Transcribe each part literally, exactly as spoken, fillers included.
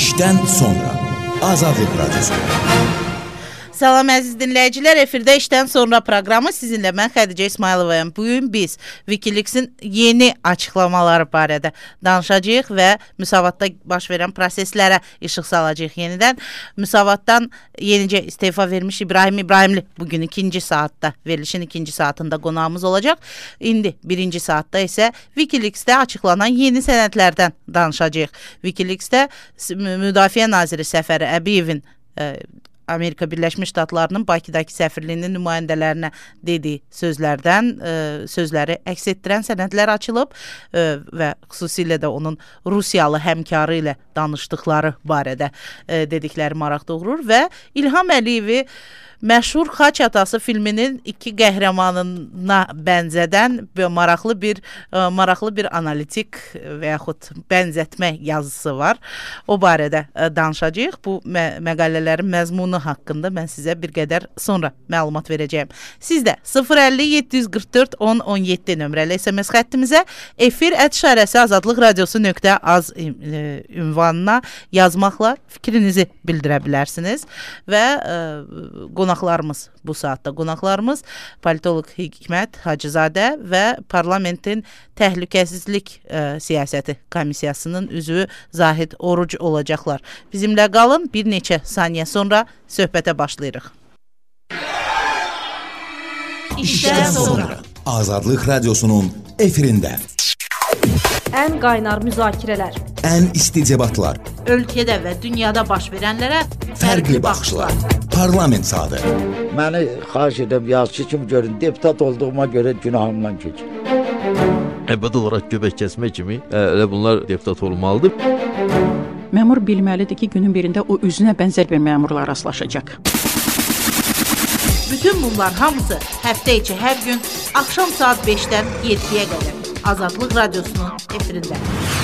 İşdən sonra Azadlıq Radyosu. Salam əziz dinləyicilər, efirdə işdən sonra proqramı sizinlə mən Xədicə İsmayılovayam. Bugün biz Wikileaks-in yeni açıqlamaları barədə danışacağıq və müsavatda baş verən proseslərə işıq salacağıq yenidən. Müsavatdan yenicə istefa vermiş İbrahim İbrahimli bugün ikinci saatda, verilişin ikinci saatında qonağımız olacaq. İndi birinci saatda isə Wikileaks-də açıqlanan yeni sənədlərdən danışacağıq. Wikileaks-də Müdafiə Naziri Səfər Əbiyevin e, Amerika Birləşmiş Ştatlarının Bakıdakı səfirliyinin nümayəndələrinə dediyi sözlərdən e, sözləri əks etdirən sənədlər açılıb e, və xüsusilə də onun Rusiyalı həmkarı ilə danışdıqları barədə e, dedikləri maraq doğurur və İlham Əliyevi məşhur Xaç Atası filminin iki qəhrəmanına bənzədən maraqlı bir maraqlı bir analitik və yaxud bənzətmə yazısı var. O barədə danışacağıq. Bu mə məqalələrin məzmunu haqqında mən sizə bir qədər sonra məlumat verəcəyəm. Siz də sıfır əlli yeddi yüz qırx dörd on on yeddi nömrəli S M S xəttimizə efir ət işarəsi azadlıq radiosu nöqtə az ünvanına yazmaqla fikrinizi bildirə bilərsiniz və e, qonaqlarımız bu saatda qonaqlarımız politoloq Hikmət Hacızadə və parlamentin təhlükəsizlik e, siyasəti komissiyasının üzvü Zahid Oruc olacaqlar. Bizimlə qalın, bir neçə saniyə sonra söhbətə başlayırıq. İşdən sonra Azadlıq Radyosu'nun efirində. Ən qaynar müzakirələr, ən isti debatlar, Ölkədə və dünyada baş verənlərə fərqli baxışlar, parlament saatı. Məni xahiş edirəm, yazıcı kimi görün, deputat olduğuma görə günahımdan keçin. Əbədi olaraq göbək kəsmək kimi elə bunlar deputat olmalıdır. Məmur bilməlidir ki, günün birində o özünə bənzər bir məmurla rastlaşacaq. Bütün bunlar hamısı həftə içi hər gün axşam saat beşdən yeddiyə qədər Azadlıq Radyosu'nun efirində.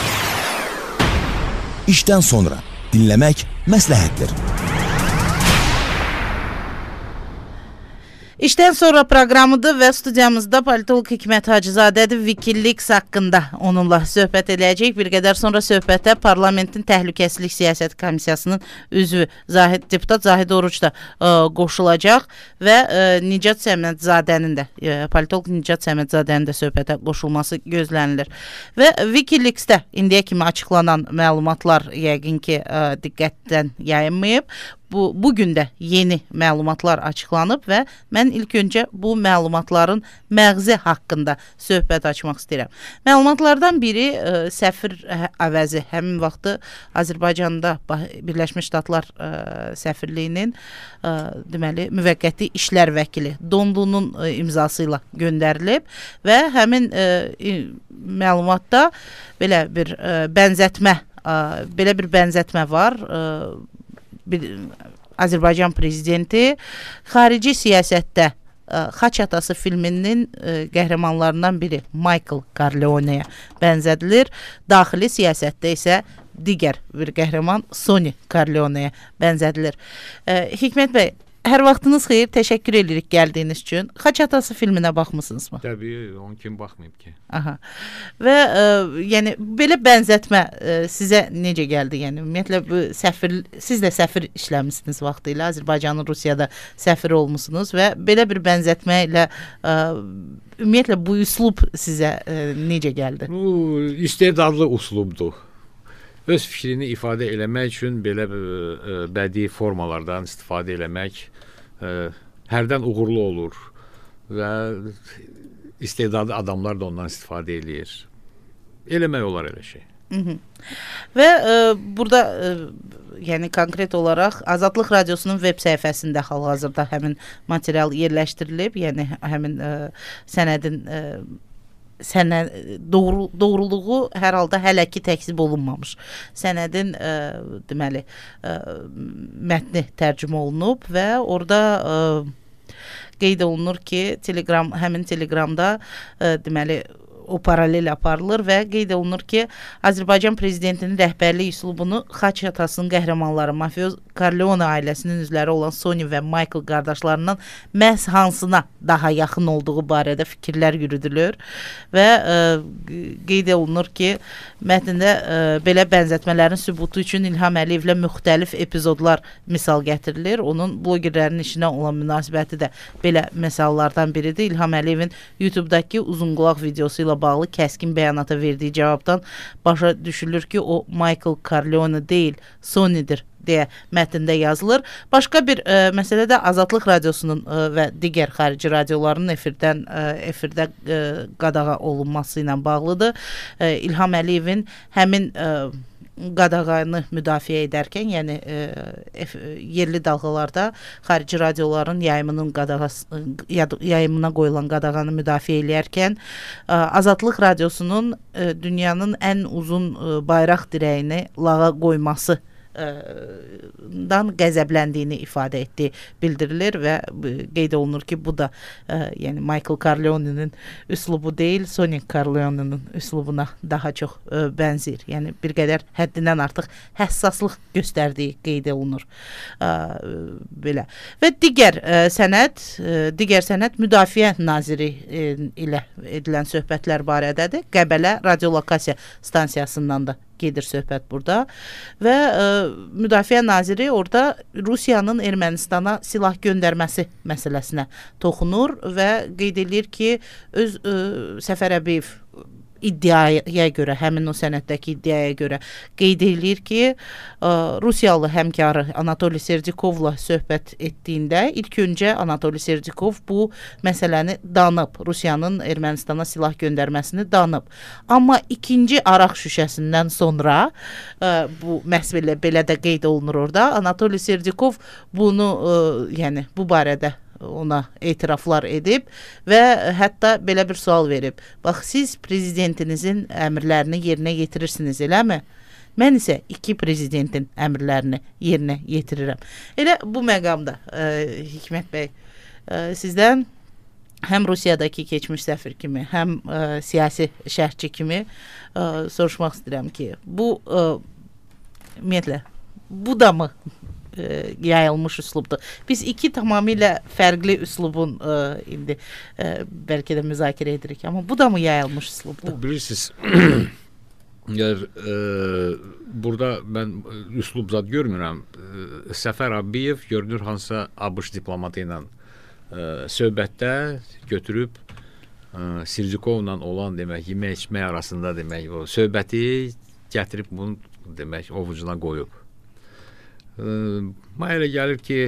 İşdən sonra dinləmək məsləhətdir. İşdən sonra proqramıdır və studiyamızda politoloq Hikmət Hacızadədir. Wikileaks haqqında onunla söhbət edəcəyik. Bir qədər sonra söhbətə parlamentin təhlükəsizlik siyasəti komissiyasının üzvü Zahid, deputat Zahid Oruc da ə, qoşulacaq və ə, Nicat Səmədzadənin də, ə, politoloq Nicat Səmədzadənin də söhbətə qoşulması gözlənilir. Və Wikileaks-də indiyə kimi açıqlanan məlumatlar yəqin ki, ə, diqqətdən yayınmayıb. Bu, bugün də yeni məlumatlar açıqlanıb və mən ilk öncə bu məlumatların məğzi haqqında söhbət açmaq istəyirəm. Məlumatlardan biri ə, səfir əvəzi həmin vaxtı Azərbaycanda Birləşmiş Ştatlar ə, səfirliyinin ə, deməli müvəqqəti işlər vəkili Donlunun ə, imzası ilə göndərilib və həmin ə, məlumatda belə bir ə, bənzətmə ə, belə bir bənzətmə var. Ə, Bir, Azərbaycan prezidenti xarici siyasətdə ə, Xaç Atası filminin ə, qəhrəmanlarından biri Michael Corleone'yə bənzədilir. Daxili siyasətdə isə digər bir qəhrəman Sonny Corleone'yə bənzədilir. Ə, Hikmət bəy, hər vaxtınız xeyir, təşəkkür edirik gəldiyiniz üçün. Xaç Atası filminə baxmısınızmı? Təbii, onun kim baxmayıb ki. Aha. Və ə, yəni belə bənzətmə ə, sizə necə gəldi? Yəni ümumiyyətlə bu səfir, siz də səfir işləmisiniz vaxtı ilə, Azərbaycanın Rusiyada səfir olmusunuz və belə bir bənzətmə ilə ə, ümumiyyətlə bu üslub sizə ə, necə gəldi? Bu istedadlı üslubdur. Öz fikrini ifadə eləmək üçün belə ə, bədii formalardan istifadə eləmək ə, hərdən uğurlu olur və istedadlı adamlar da ondan istifadə eləyir. Eləmək olar elə şey. Hı -hı. Və ə, burada ə, yəni konkret olaraq Azadlıq Radiosu'nun web səhifəsində hal-hazırda həmin material yerləşdirilib, yəni həmin ə, sənədin ə, sənə doğru, doğruluğu hər halda hələ ki təkzib olunmamış. Sənədin ə, deməli ə, mətni tərcümə olunub və orada ə, qeyd olunur ki, Telegram, həmin Telegramda ə, deməli o paralel aparılır və qeyd olunur ki, Azərbaycan prezidentinin rəhbərlik üslubunu Xaç atasının qəhrəmanları mafioz Corleone ailəsinin üzvləri olan Sony və Michael qardaşlarından məhz hansına daha yaxın olduğu barədə fikirlər yürüdülür və ə, qeyd olunur ki, mətndə ə, belə bənzətmələrin sübutu üçün İlham Əliyevlə müxtəlif epizodlar misal gətirilir. Onun blogerlərin işinə olan münasibəti də belə misallardan biridir. İlham Əliyevin YouTube-dakı uzunqulaq videosu ilə bağlı kəskin bəyanata verdiyi cavabdan başa düşülür ki, o Michael Corleone deyil, Sony'dir deyə mətndə yazılır. Başqa bir ə, məsələ də Azadlıq radiosunun ə, və digər xarici radioların efirdən ə, efirdə ə, qadağa olunması ilə bağlıdır. Ə, İlham Əliyevin həmin ə, qadağanı müdafiə edərkən, yəni ə, ef, yerli dalğalarda xarici radioların yayımının qadağası, yayımına qoyulan qadağanı müdafiə edərkən ə, Azadlıq radiosunun ə, dünyanın ən uzun ə, bayraq dirəyini lağa qoyması dan qəzəbləndiyini ifadə etdiyi bildirilir və qeyd olunur ki, bu da ə, yəni Michael Corleone'nin üslubu deyil, Sony Corleone'nin üslubuna daha çox ə, bənzir. Yəni bir qədər həddindən artıq həssaslıq göstərdiyi qeyd olunur. Ə, belə. Və digər ə, sənəd, ə, digər sənəd Müdafiə Naziri ə, ilə edilən söhbətlər barədədir. Qəbələ radiolokasiya stansiyasından da gedir söhbət burada və ə, Müdafiə Naziri orada Rusiyanın Ermənistana silah göndərməsi məsələsinə toxunur və qeyd edir ki, öz ə, Səfər Əbiyev iddiaya görə, həmin o sənəddəki iddiaya görə qeyd edir ki, ə, Rusiyalı həmkarı Anatoliy Serdikovla söhbət etdiyində ilk öncə Anatoliy Serdikov bu məsələni danıb, Rusiyanın Ermənistana silah göndərməsini danıb. Amma ikinci araq şüşəsindən sonra ə, bu məhz belə, belə də qeyd olunur orada. Anatoliy Serdikov bunu, ə, yəni bu barədə ona etiraflar edib və hətta belə bir sual verib. Bax, siz prezidentinizin əmrlərini yerinə yetirirsiniz, eləmi? Mən isə iki prezidentin əmrlərini yerinə yetirirəm. Elə bu məqamda ə, Hikmət bəy, ə, sizdən həm Rusiyadakı keçmiş səfir kimi, həm ə, siyasi şərhçi kimi ə, soruşmaq istəyirəm ki, bu ə, ümumiyyətlə, bu da mı yayılmış üslubdur? Biz iki tamamilə fərqli üslubun ə, indi ə, bəlkə də müzakirə edirik, amma bu da mı yayılmış üslubdur? Bu, bilirsiniz, yəni, ə, burada mən üslub zad görmürəm. Səfər Əbiyev görünür hansısa ABŞ diplomatı ilə ə, söhbətdə götürüb ə, Sirdikovla olan demək, yemək içmək arasında demək, o söhbəti gətirib bunu demək, ovucuna qoyub. Mənə elə gəlir ki,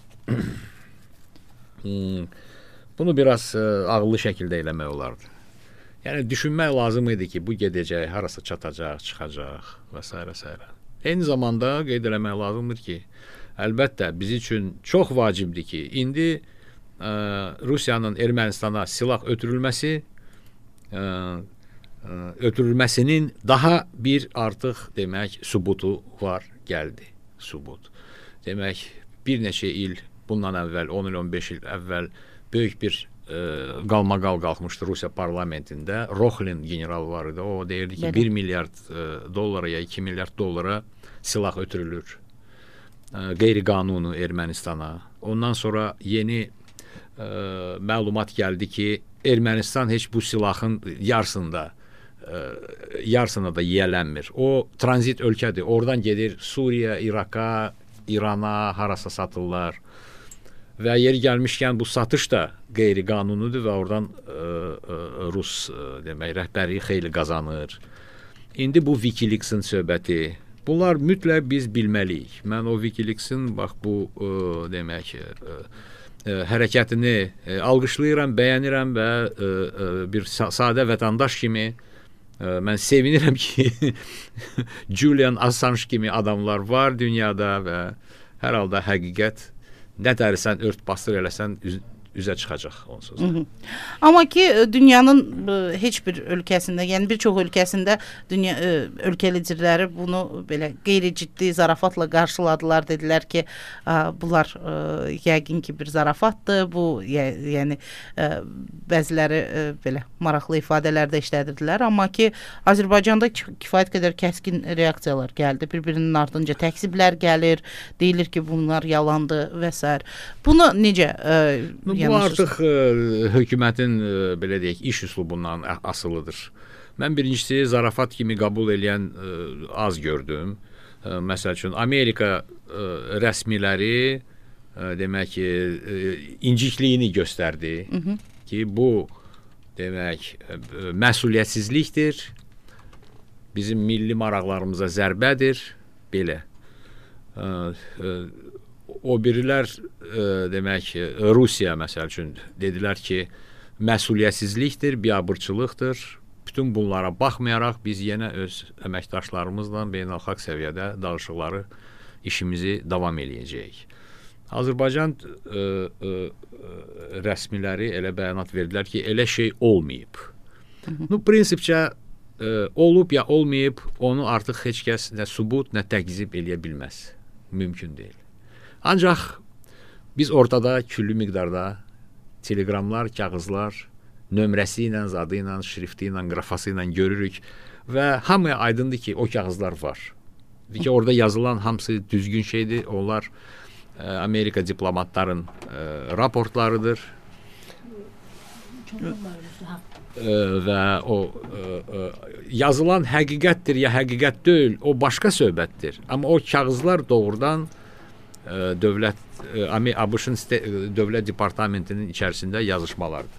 bunu biraz ağıllı şəkildə eləmək olardı. Yəni, düşünmək lazım idi ki, bu gedəcək, harasa çatacaq, çıxacaq və s. və s. Eyni zamanda qeyd eləmək lazımdır ki, əlbəttə, biz üçün çox vacibdir ki, indi ə, Rusiyanın Ermənistana silah ötürülməsi, ə, ə, ötürülməsinin daha bir artıq, demək, sübutu var, gəldi. Subut. Demək, bir neçə il bundan əvvəl, on il, on beş il əvvəl böyük bir e, qalmaqal qalxmışdı Rusiya parlamentində. Rokhlin general var idi. O deyirdi ki, bir milyard e, dollara ya iki milyard dollara silah ötürülür. E, qeyri-qanunu Ermənistana. Ondan sonra yeni e, məlumat gəldi ki, Ermənistan heç bu silahın yarısında yarısına da yiyələnmir. O tranzit ölkədir. Oradan gedir Suriya, İraqa, İrana, harasa satırlar. Və yeri gəlmişkən bu satış da qeyri-qanunudur və oradan ə, ə, Rus ə, demək, rəhbəri xeyli qazanır. İndi bu Wikileaks-in söhbəti. Bunlar mütləq biz bilməliyik. Mən o Wikileaks-in bax bu ə, demək ə, ə, hərəkətini ə, alqışlayıram, bəyənirəm və ə, ə, bir sadə vətəndaş kimi mən sevinirəm ki, Julian Assange kimi adamlar var dünyada və hər halda həqiqət nə dərsən ört bastır eləsən üzə çıxacaq onsuz. Hı -hı. Amma ki dünyanın ə, heç bir ölkəsində, yəni bir çox ölkəsində dünya ə, ölkə liderləri bunu belə qeyri-ciddi zarafatla qarşıladılar, dedilər ki, ə, bunlar ə, yəqin ki bir zarafatdır. Bu yə, yəni ə, bəziləri ə, belə maraqlı ifadələr də işlədirdilər, amma ki Azərbaycanda kifayət qədər kəskin reaksiyalar gəldi. Bir-birinin ardınca təkziblər gəlir, deyilir ki, bunlar yalandır və s. Bunu necə ə, Bu artıq ə, hökumətin ə, belə deyək, iş üslubundan asılıdır. Mən birincisi zarafat kimi qəbul edən ə, az gördüm. Ə, məsəl üçün Amerika ə, rəsmiləri ə, demək ki, ə, incikliyini göstərdi Hı -hı. ki, bu demək ə, məsuliyyətsizlikdir. Bizim milli maraqlarımıza zərbədir, belə. Ə, ə, O birilər ə, demək Rusiya məsəl üçün dedilər ki, məsuliyyətsizlikdir, biabırçılıqdır. Bütün bunlara baxmayaraq biz yenə öz əməkdaşlarımızla beynəlxalq səviyyədə danışıqları işimizi davam eləyəcəyik. Azərbaycan ə, ə, rəsmiləri elə bəyanat verdilər ki, elə şey olmayıb. Hı -hı. Bu prinsipcə ə, olub ya olmayıb, onu artıq heç kəs nə sübut, nə təqzib eləyə bilməz. Mümkün deyil. Ancaq biz ortada küllü miqdarda telegramlar, kağızlar, nömrəsi ilə, zadı ilə, şrifti ilə, qrafası ilə görürük və hamıya aydındır ki, o kağızlar var. Ki, orada yazılan hamısı düzgün şeydir. Onlar ə, Amerika diplomatların ə, raportlarıdır. Ə, və o ə, ə, yazılan həqiqətdir ya həqiqət deyil, o başqa söhbətdir. Amma o kağızlar doğrudan dövlət ABŞ-ın dövlət departamentinin içərisində yazışmalardır.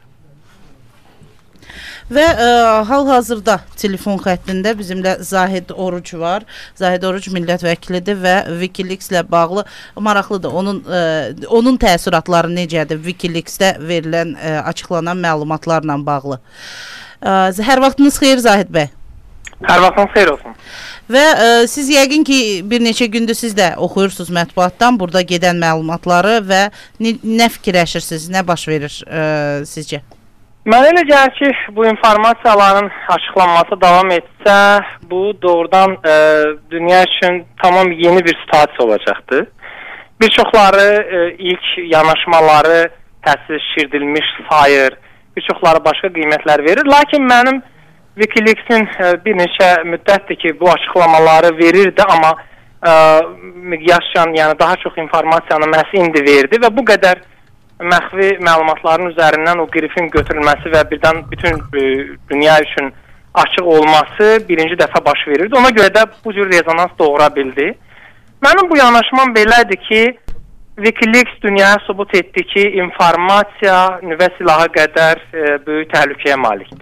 Və ə, hal-hazırda telefon xəttində bizimlə Zahid Oruc var. Zahid Oruc millət vəkilidir və WikiLeaks ilə bağlı maraqlıdır. Onun ə, onun təəssüratları necədir? WikiLeaks-də verilən ə, açıqlanan məlumatlarla bağlı. Ə, hər vaxtınız xeyir Zahid bəy. Hər vaxtınız xeyir olsun. Və ə, siz yəqin ki bir neçə gündür siz də oxuyursunuz mətbuatdan burada gedən məlumatları və nə, nə fikirləşirsiniz, nə baş verir ə, sizcə? Mənə elə gəlir ki, bu informasiyaların açıqlanması davam etsə, bu doğrudan ə, dünya üçün tamam yeni bir situasiya olacaqdır. Bir çoxları ə, ilk yanaşmaları təsdiqlənmiş sayır, bir çoxları başqa qiymətlər verir. Lakin mənim WikiLeaks-in bir neçə müddətdir ki, bu açıqlamaları verirdi, amma ə, miqyascan, yəni daha çox informasiyanı məhz indi verdi və bu qədər məxfi məlumatların üzərindən o qrifin götürülməsi və birdən bütün ə, dünya üçün açıq olması birinci dəfə baş verirdi. Ona görə də bu cür rezonans doğura bildi. Mənim bu yanaşmam belədir ki, WikiLeaks dünyaya sübut etdi ki, informasiya nüvə silahı qədər ə, böyük təhlükəyə malikdir.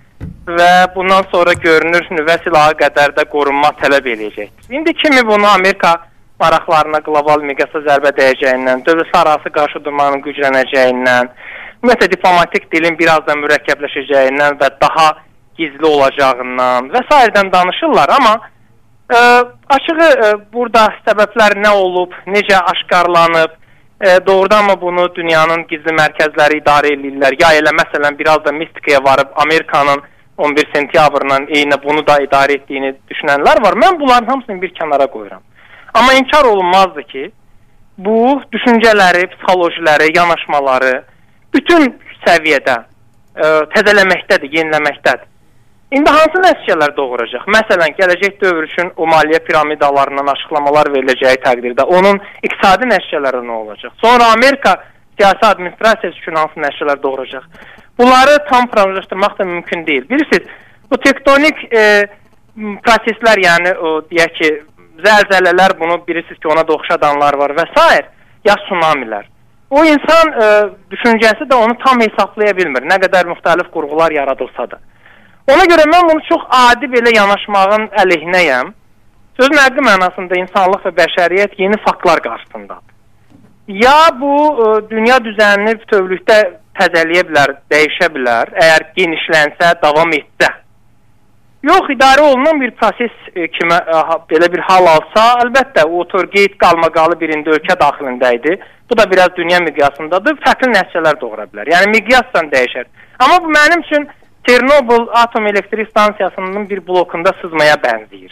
Və bundan sonra görünür nüvə silahı qədər də qorunma tələb edəcəkdir. İndi kimi bunu Amerika maraqlarına qlobal miqyasda zərbə dəyəcəyindən, dövlətlər arası qarşıdurmanın güclənəcəyindən, ümumiyyətlə diplomatik dilin biraz da mürəkkəbləşəcəyindən və daha gizli olacağından və s. danışırlar. Amma ə, açığı ə, burada səbəblər nə olub, necə aşkarlanıb, ə, doğrudan mı bunu dünyanın gizli mərkəzləri idarə edirlər, ya elə məsələn biraz da mistikaya varıb Amerikanın on bir sentyabrından eyni bunu da idarə etdiyini düşünənlər var. Mən bunların hamısını bir kənara qoyuram. Amma inkar olunmazdı ki, bu düşüncələri, psixolojiləri, yanaşmaları bütün səviyyədə ə, təzələməkdədir, yeniləməkdədir. İndi hansı nəticələr doğuracaq? Məsələn, gələcək dövr üçün o maliyyə piramidalarından açıqlamalar veriləcəyi təqdirdə onun iqtisadi nəticələri nə olacaq? Sonra Amerika siyasi administrasiyası üçün hansı nəticələr doğuracaq? Bunları tam proqnozlaşdırmaq da mümkün deyil. Bilirsiniz, bu tektonik e, proseslər, yəni o deyək ki, zəlzələlər, bunu bilirsiniz ki, ona da oxşadanlar var və s. ya tsunamilər. O insan e, düşüncəsi də onu tam hesablaya bilmir, nə qədər müxtəlif qurğular yaradılsa da. Ona görə mən bunu çox adi belə yanaşmağın əleyhinəyəm. Sözün həqiqi mənasında insanlıq və bəşəriyyət yeni faktlar qarşısındadır. Ya bu e, dünya düzənini bütövlükdə təzələyə bilər, dəyişə bilər, əgər genişlənsə, davam etsə. yox, idarə olunan bir proses e, kimi e, belə bir hal alsa, əlbəttə o otorqeyt qalmaqalı birində ölkə daxilində idi. Bu da biraz dünya miqyasındadır. Fərqli nəticələr doğura bilər. Yəni miqyasdan dəyişər. Amma bu mənim üçün Çernobıl atom elektrik stansiyasının bir blokunda sızmaya bənzəyir.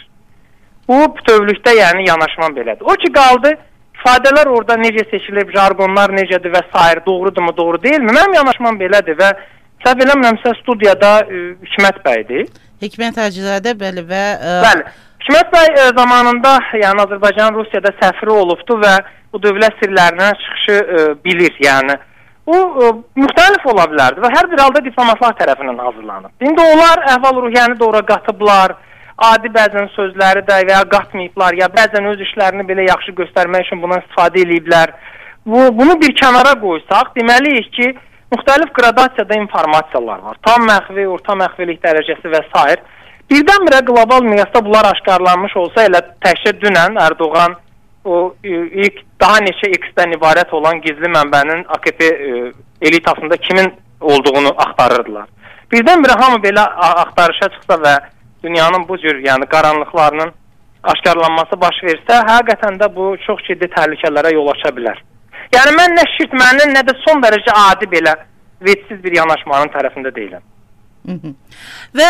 Bu bütövlükdə yəni yanaşma belədir. O ki qaldı, ifadələr orada necə seçilib, jargonlar necədir və s. doğrudurmu, doğru deyilmi? Mənim yanaşmam belədir və səhv eləmirəmsə studiyada e, Hikmət bəydir. Hikmət Hacızadə, bəli və... E... Bəli. Hikmət bəy e, zamanında yəni Azərbaycan Rusiyada səfiri olubdu və bu dövlət sirlərindən çıxışı e, bilir yəni. O e, müxtəlif ola bilərdi və hər bir halda diplomatlar tərəfindən hazırlanıb. İndi onlar əhval-ruhiyyəni də ora qatıblar, adi bəzən sözləri də və ya qatmayıblar, ya bəzən öz işlərini belə yaxşı göstərmək üçün bundan istifadə ediblər. Bu, bunu bir kənara qoysaq, deməliyik ki, müxtəlif qradasiyada informasiyalar var. Tam məxfi, orta məxfilik dərəcəsi və s. Birdən-birə qlobal miqyasda bunlar aşkarlanmış olsa, elə təkcə dünən Erdoğan o ilk daha neçə X-dən ibarət olan gizli mənbənin A K P e, elitasında kimin olduğunu axtarırdılar. Birdən-birə hamı belə axtarışa çıxsa və dünyanın bu cür yəni qaranlıqlarının aşkarlanması baş versə, həqiqətən də bu çox ciddi təhlükələrə yol aça bilər. Yəni mən nə şirtmənin, nə də son dərəcə adi belə vecsiz bir yanaşmanın tərəfində deyiləm. Hı -hı. Və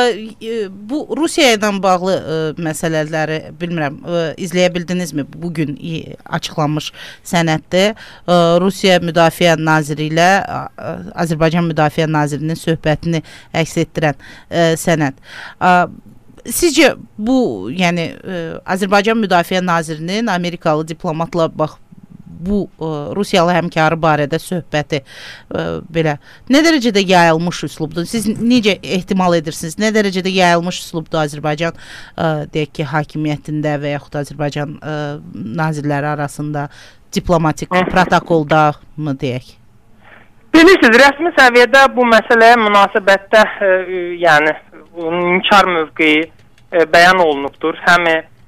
e, bu Rusiya ilə bağlı e, məsələləri bilmirəm, e, izləyə bildinizmi? Bugün e, açıqlanmış sənəddə e, Rusiya Müdafiə Naziri ilə e, Azərbaycan Müdafiə Nazirinin söhbətini əks etdirən e, sənəd. E, sizcə bu, yəni e, Azərbaycan Müdafiə Nazirinin Amerikalı diplomatla bax bu e, Rusiyalı həmkarı barədə söhbəti e, belə nə dərəcədə yayılmış üslubdur? Siz necə ehtimal edirsiniz? Nə dərəcədə yayılmış üslubdur Azərbaycan e, deyək ki, hakimiyyətində və yaxud Azərbaycan e, nazirləri arasında diplomatik protokolda mı deyək? Bilirsiniz, rəsmi səviyyədə bu məsələyə münasibətdə e, yəni inkar mövqeyi e, bəyan olunubdur. Həm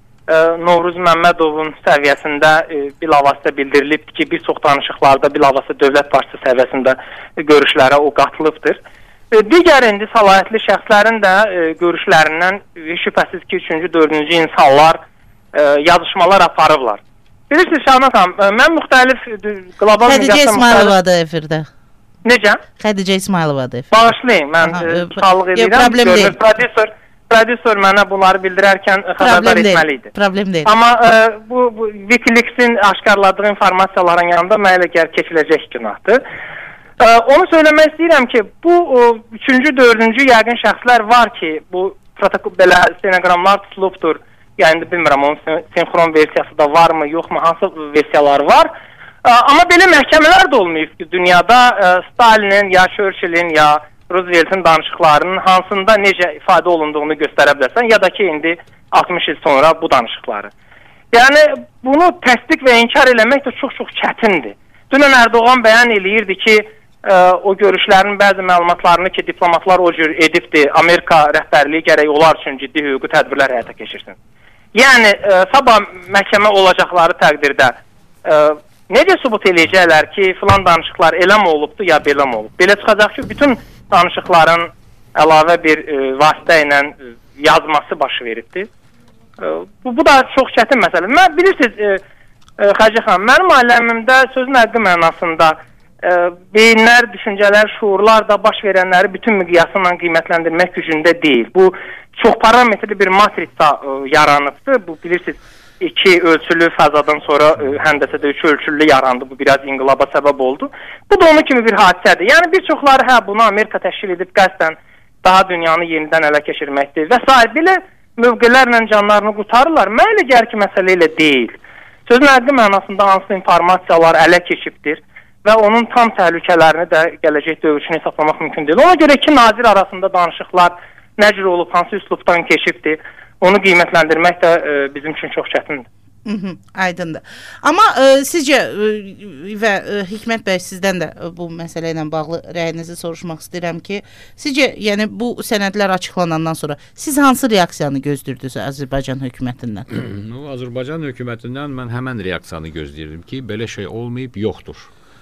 Novruz Məmmədovun səviyyəsində e, bilavasitə bildirilib ki, bir çox danışıqlarda bilavasitə dövlət başçısı səviyyəsində e, görüşlərə o qatılıbdır. E, digər indi səlahiyyətli şəxslərin də e, görüşlərindən e, şübhəsiz ki, üçüncü, dördüncü insanlar e, yazışmalar aparıblar. Bilirsiniz Şahnaz xanım, e, mən müxtəlif qlobal Xədicə İsmayılovadır efirdə. Necə? Xədicə İsmayılovadır efirdə. Bağışlayın, mən sağlıq edirəm. Problem deyil. Prodüser Prodüser mənə bunları bildirərkən xəbərdar etməliydi. Problem deyil. Amma e, bu, bu Wikileaks-in aşkarladığı informasiyaların yanında mənə elə gəlir keçiləcək günahdır. E, onu söyləmək istəyirəm ki, bu o, üçüncü, dördüncü yəqin şəxslər var ki, bu protokol belə stenoqramlar tutulubdur. Yəni bilmirəm onun sinxron versiyası da varmı, yoxmu, hansı versiyalar var. E, amma belə məhkəmələr də olmayıb ki, dünyada e, Stalinin ya Churchill'in ya Roosevelt'in danışıqlarının hansında necə ifadə olunduğunu göstərə bilərsən, ya da ki, indi altmış il sonra bu danışıqları. Yəni, bunu təsdiq və inkar eləmək də çox-çox çətindir. Dünən Erdoğan bəyan eləyirdi ki, ə, o görüşlərin bəzi məlumatlarını ki, diplomatlar o cür edibdir, Amerika rəhbərliyi gərək onlar üçün ciddi hüquqi tədbirlər həyata keçirsin. Yəni, ə, sabah məhkəmə olacaqları təqdirdə ə, necə sübut eləyəcəklər ki, filan danışıqlar elə mi olubdur, ya belə mi olub? Belə çıxacaq ki, bütün danışıqların əlavə bir e, vasitə ilə e, yazması baş veribdir. E, bu, bu da çox çətin məsələ. Mən bilirsiniz, e, e, Xəcə xanım, mənim aləmimdə sözün həqiqi mənasında e, beyinlər, düşüncələr, şuurlar da baş verənləri bütün miqyasıyla qiymətləndirmək gücündə deyil. Bu çox parametrli bir matrisa e, yaranıbdır. Bu bilirsiniz, iki ölçülü fəzadan sonra e, həndəsədə üç ölçülü yarandı. Bu biraz inqilaba səbəb oldu. Bu da onun kimi bir hadisədir. Yəni bir çoxları hə bunu Amerika təşkil edib qəsdən daha dünyanı yenidən ələ keçirməkdir və s. belə mövqelərlə canlarını qurtarırlar. Mən elə gəlir ki, məsələ ilə deyil. Sözün həqiqi mənasında hansı informasiyalar ələ keçibdir və onun tam təhlükələrini də gələcək dövüşünü hesablamaq mümkün deyil. Ona görə iki nazir arasında danışıqlar nə cür olub, hansı üslubdan keçibdir, onu qiymətləndirmək də e, bizim üçün çox çətindir. Hı -hı, aydındır. Amma e, sizcə e, və e, Hikmət bəy sizdən də e, bu məsələ ilə bağlı rəyinizi soruşmaq istəyirəm ki, sizcə yəni bu sənədlər açıqlanandan sonra siz hansı reaksiyanı gözləyirdiniz Azərbaycan hökumətindən? Azərbaycan hökumətindən mən həmən reaksiyanı gözləyirdim ki, belə şey olmayıb, yoxdur.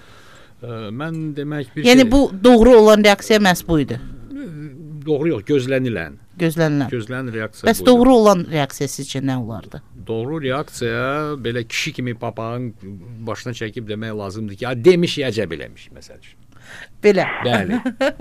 E, mən demək bir yəni şey... bu doğru olan reaksiya məhz bu idi. Doğru yox, gözlənilən. gözlənilən. Gözlənilən reaksiya Bəs doğru olan reaksiya sizcə nə olardı? Doğru reaksiya belə kişi kimi papağın başına çəkib demək lazımdır ki, demiş, əcəb eləmiş məsəl üçün. Belə. Bəli.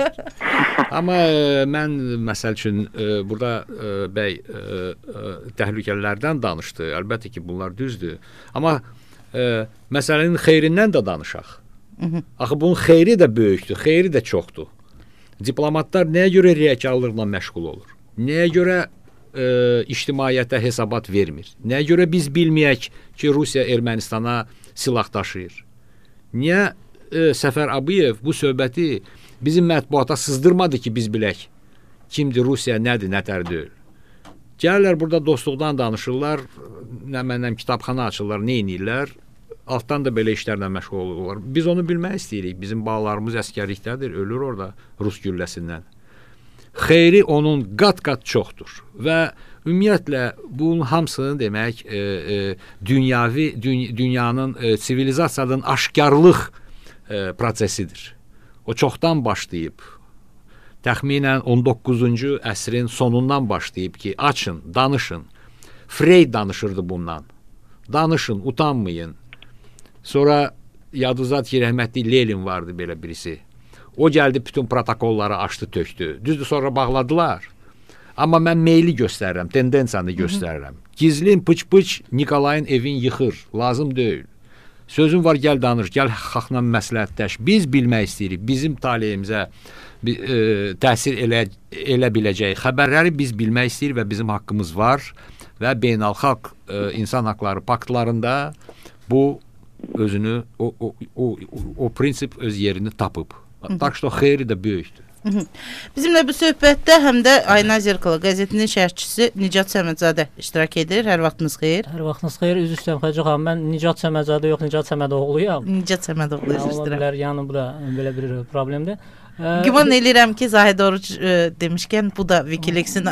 Amma ə, mən məsəl üçün ə, burada ə, bəy ə, ə, təhlükələrdən danışdı. Əlbəttə ki, bunlar düzdür. Amma ə, məsələnin xeyrindən də danışaq. Hı -hı. Axı bunun xeyri də böyükdür, xeyri də çoxdur. Diplomatlar nəyə görə riyakarlıqla məşğul olur? Nəyə görə ə, ictimaiyyətə hesabat vermir? Nəyə görə biz bilməyək ki, Rusiya Ermənistana silah daşıyır? Niyə ə, Səfər Abiyev bu söhbəti bizim mətbuata sızdırmadı ki, biz bilək kimdir Rusiya, nədir, nətər deyil? Gəlirlər burada dostluqdan danışırlar, nə məndən kitabxana açırlar, nə edirlər? Altdan da belə işlərlə məşğul olurlar. Biz onu bilmək istəyirik. Bizim balalarımız əskərlikdədir, ölür orada Rus gülləsindən. Xeyri onun qat-qat çoxdur və ümumiyyətlə bunun hamısını demək e, e, dünyavi dü dünyanın e, sivilizasiyanın aşkarlıq e, prosesidir. O çoxdan başlayıb. Təxminən on doqquzuncu əsrin sonundan başlayıb ki, açın, danışın. Freyd danışırdı bundan. Danışın, utanmayın. Sonra yadınızda ki, rəhmətli Lenin vardı belə birisi. O gəldi, bütün protokolları açdı, tökdü. Düzdür, sonra bağladılar. Amma mən meyli göstərirəm, tendensiyanı göstərirəm. Gizlin pıç-pıç Nikolayın evin yıxır, lazım deyil. Sözün var, gəl danış, gəl xalqla məsləhətləş. Biz bilmək istəyirik, bizim taleyimizə e, təsir elə, elə biləcək xəbərləri biz bilmək istəyirik və bizim haqqımız var və beynəlxalq e, insan haqları paktlarında bu özünü, o, o, o, o prinsip öz yerini tapıb. Tak ki, xeyri də böyükdür. Bizimlə bu söhbətdə həm də Ayna Zirkala qəzetinin şərhçisi Nicat Səmədzadə iştirak edir. Hər vaxtınız xeyir. Hər vaxtınız xeyir. Üzr istəyirəm Xədicə xanım. Mən Nicat Səmədzadə yox, Nicat Səmədoğluyam. Nicat Səmədoğlu üzr istəyirəm. Yəni bu da belə bir problemdir. Güman eləyirəm ki, Zahid Oruç e, demişkən bu da Wikileaks-in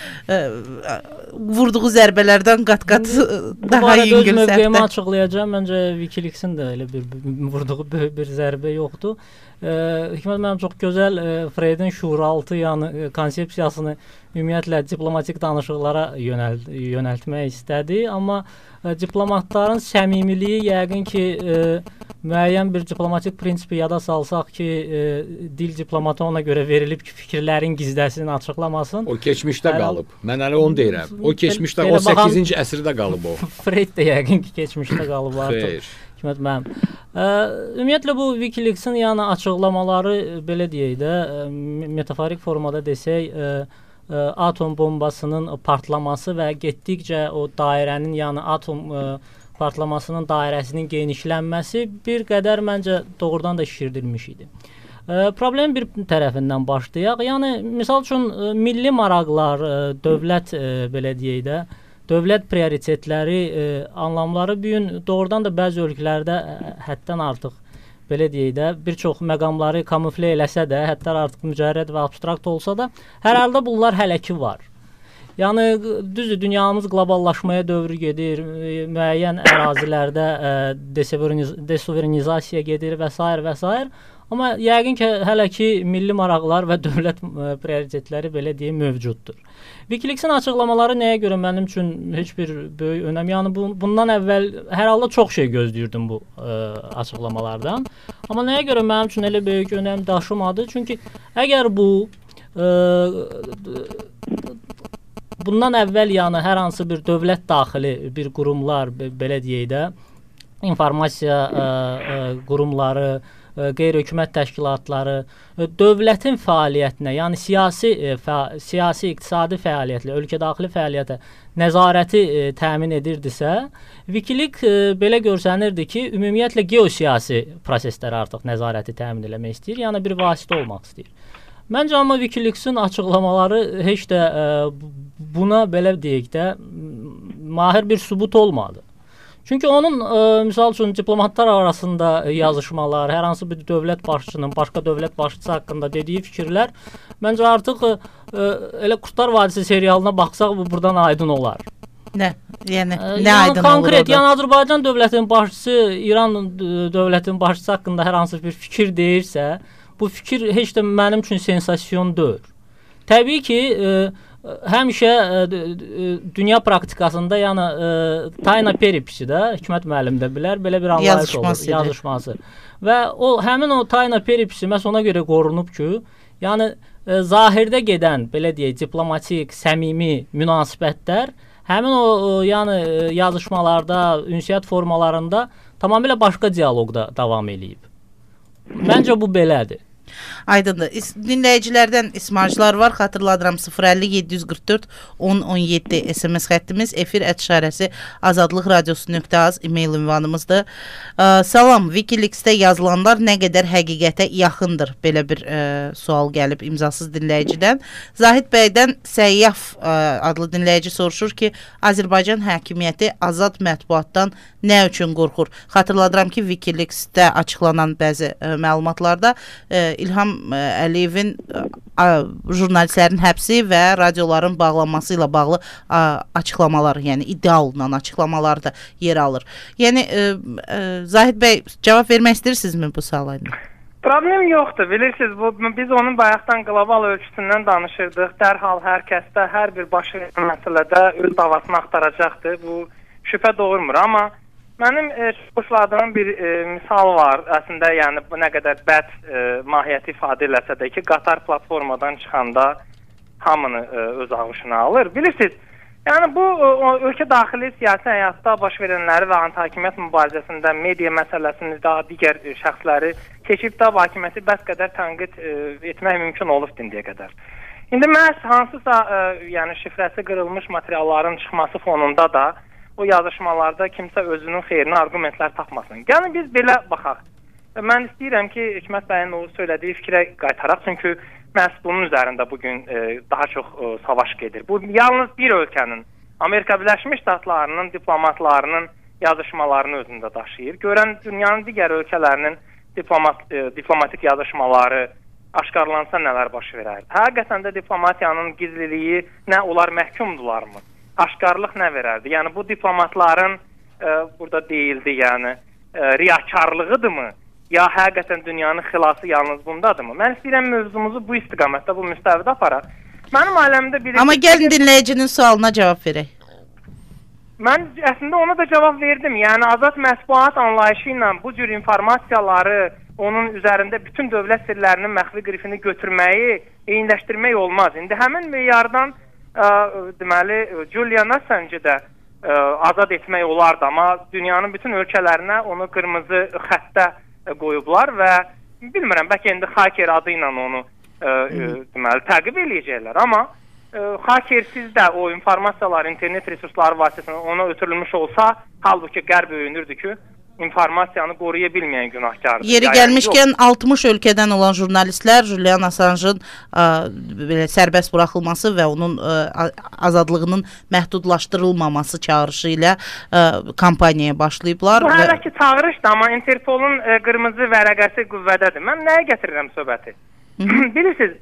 vurduğu zərbələrdən qat-qat daha yüngül səhvdə. Öz mövqeyimi açıqlayacağım. Məncə Wikileaks-in də elə bir, bir vurduğu böyük bir zərbə yoxdur. E, Hikmət mənim çox gözəl e, Freydin şuuraltı yəni e, konsepsiyasını ümumiyyətlə diplomatik danışıqlara yönəl yönəltmək istədi, amma e, diplomatların səmimiliyi yəqin ki e, müəyyən bir diplomatik prinsipi yada salsaq ki, e, dil diplomatı ona görə verilib ki, fikirlərin gizləsini açıqlamasın. O keçmişdə Hələ, qalıb. Mən hələ onu deyirəm. O keçmişdə, o səkkizinci əsrdə qalıb o. Freyd də yəqin ki, keçmişdə qalıb artıq. Xeyr. Hikmət mənim. Ə, ümumiyyətlə bu Wikileaks-in yəni açıqlamaları belə deyək də, metaforik formada desək, ə, ə, atom bombasının partlaması və getdikcə o dairənin, yəni atom ə, partlamasının dairəsinin genişlənməsi bir qədər məncə doğrudan da şişirdilmiş idi. Ə, problem bir tərəfindən başlayaq. Yəni misal üçün ə, milli maraqlar, ə, dövlət ə, belə deyək də, dövlət prioritetləri, e, anlamları bu gün doğrudan da bəzi ölkələrdə ə, həddən artıq belə deyək də, bir çox məqamları kamuflə eləsə də, həddən artıq mücərrəd və abstrakt olsa da, hər halda bunlar hələ ki var. Yəni düzdür, dünyamız qloballaşmaya dövrü gedir, e, müəyyən ərazilərdə e, desuverenizasiya gedir və s. və s. Amma yəqin ki, hələ ki milli maraqlar və dövlət e, prioritetləri belə deyək mövcuddur. Wikileaks-in açıqlamaları nəyə görə mənim üçün heç bir böyük önəm, yəni bu, bundan əvvəl hər halda çox şey gözləyirdim bu ə, açıqlamalardan. Amma nəyə görə mənim üçün elə böyük önəm daşımadı? Çünki əgər bu ə, bundan əvvəl yəni hər hansı bir dövlət daxili bir qurumlar, belə deyək də, informasiya ə, ə, qurumları, qeyri-hökumət təşkilatları dövlətin fəaliyyətinə, yəni siyasi fə, siyasi iqtisadi fəaliyyətlə, ölkə daxili fəaliyyətə nəzarəti e, təmin edirdisə, Wikileaks e, belə görsənirdi ki, ümumiyyətlə geosiyasi proseslərə artıq nəzarəti təmin etmək istəyir, yəni bir vasitə olmaq istəyir. Məncə amma Wikileaks-in açıqlamaları heç də e, buna belə deyək də mahir bir sübut olmadı. Çünki onun ə, misal üçün diplomatlar arasında yazışmalar, hər hansı bir dövlət başçısının başqa dövlət başçısı haqqında dediyi fikirlər məncə artıq ə, elə Qurtlar Vadisi serialına baxsaq bu buradan aydın olar. Nə? Yəni ə, nə yəni aydın konkret, olur? Yəni Azərbaycan dövlətinin başçısı İran dövlətinin başçısı haqqında hər hansı bir fikir deyirsə, bu fikir heç də mənim üçün sensasiyon deyil. Təbii ki, ə, həmişə ə, dünya praktikasında, yəni ə, tayna peripsi də Hikmət müəllim də bilər, belə bir anlayış olur, yazışması. Və o həmin o tayna peripsi məhz ona görə qorunub ki, yəni ə, zahirdə gedən, belə deyək, diplomatik, səmimi münasibətlər həmin o ə, yəni yazışmalarda, ünsiyyət formalarında tamamilə başqa dialoqda davam eləyib. Məncə bu belədir. Aydındır. Dinləyicilərdən ismarcılar var. Xatırladıram sıfır əlli yeddi yüz qırx dörd on on yeddi S M S xəttimiz, efir ət işarəsi azadlıq radiosu nöqtə az e-mail ünvanımızdır. Ə, salam, Wikileaksdə yazılanlar nə qədər həqiqətə yaxındır? Belə bir ə, sual gəlib imzasız dinləyicidən. Zahid bəydən Səyyaf ə, adlı dinləyici soruşur ki, Azərbaycan hakimiyyəti azad mətbuatdan nə üçün qorxur? Xatırladıram ki, Wikileaksdə açıqlanan bəzi ə, məlumatlarda ə, İlham Əliyevin ə, jurnalistlərin həbsi və radioların bağlanması ilə bağlı ə, açıqlamalar, yəni iddia olunan açıqlamalar da yer alır. Yəni ə, ə, Zahid bəy, cavab vermək istəyirsinizmi bu suala? Problem yoxdur. Bilirsiniz, bu biz onun bayaqdan qlobal ölçüsündən danışırdıq. Dərhal hər kəsdə, hər bir baş verən məsələdə öz davasını axtaracaqdır. Bu şübhə doğurmur, amma mənim e, xoşladığım bir e, misal var. Əslində, yəni bu nə qədər bəd e, mahiyyəti ifadə eləsə də ki, Qatar platformadan çıxanda hamını e, öz ağuşuna alır. Bilirsiniz, yəni bu o, ölkə daxili siyasi həyatda baş verənləri və anti-hakimiyyət mübarizəsində media məsələsini, daha digər e, şəxsləri keçib də hakimiyyəti bəs qədər tənqid e, etmək mümkün olub indiyə qədər. İndi məhz hansısa e, yəni şifrəsi qırılmış materialların çıxması fonunda da o yazışmalarda kimsə özünün xeyrinə argumentlər tapmasın. Yəni biz belə baxaq. Mən istəyirəm ki, Hikmət bəyin o söylediyi fikrə qaytaraq, çünki məhz bunun üzərində bugün e, daha çox e, savaş gedir. Bu yalnız bir ölkənin, Amerika Birləşmiş Ştatlarının diplomatlarının yazışmalarını özündə daşıyır. Görən dünyanın digər ölkələrinin diplomat, e, diplomatik yazışmaları aşkarlansa nələr baş verərdi? Həqiqətən də diplomatiyanın gizliliyi nə, onlar məhkumdularmı? Aşkarlıq nə verərdi? Yəni bu diplomatların e, burada deyildi, yəni e, riyakarlığıdırmı? Ya həqiqətən dünyanın xilası yalnız bundadırmı? Mən istəyirəm mövzumuzu bu istiqamətdə, bu müstəvidə aparaq. Mənim ailəmdə bir... Amma gəlin dinləyicinin sualına cavab verək. Mən əslində ona da cavab verdim. Yəni azad mətbuat anlayışı ilə bu cür informasiyaları, onun üzərində bütün dövlət sirlərinin məxfi qrifini götürməyi, eyniləşdirmək olmaz. İndi həmin meyardan Ə, deməli, Julian Assange də ə, azad etmək olardı, amma dünyanın bütün ölkələrinə onu qırmızı xəttə ə, qoyublar və bilmirəm, bəlkə indi hacker adı ilə onu ə, ə, deməli, təqib eləyəcəklər, amma ə, hackersiz də o informasiyalar internet resursları vasitəsilə ona ötürülmüş olsa, halbuki qərb öyünürdü ki, informasiyanı qoruya bilməyən günahkardır. Yeri yəni, gəlmişkən yox. altmış ölkədən olan jurnalistlər Julian Assange'ın belə sərbəst buraxılması və onun ə, azadlığının məhdudlaşdırılmaması çağırışı ilə ə, kampaniyaya başlayıblar. Bu və... hələ ki çağırışdır, amma Interpolun ə, qırmızı vərəqəsi qüvvədədir. Mən nəyə gətirirəm söhbəti? Bilirsiniz,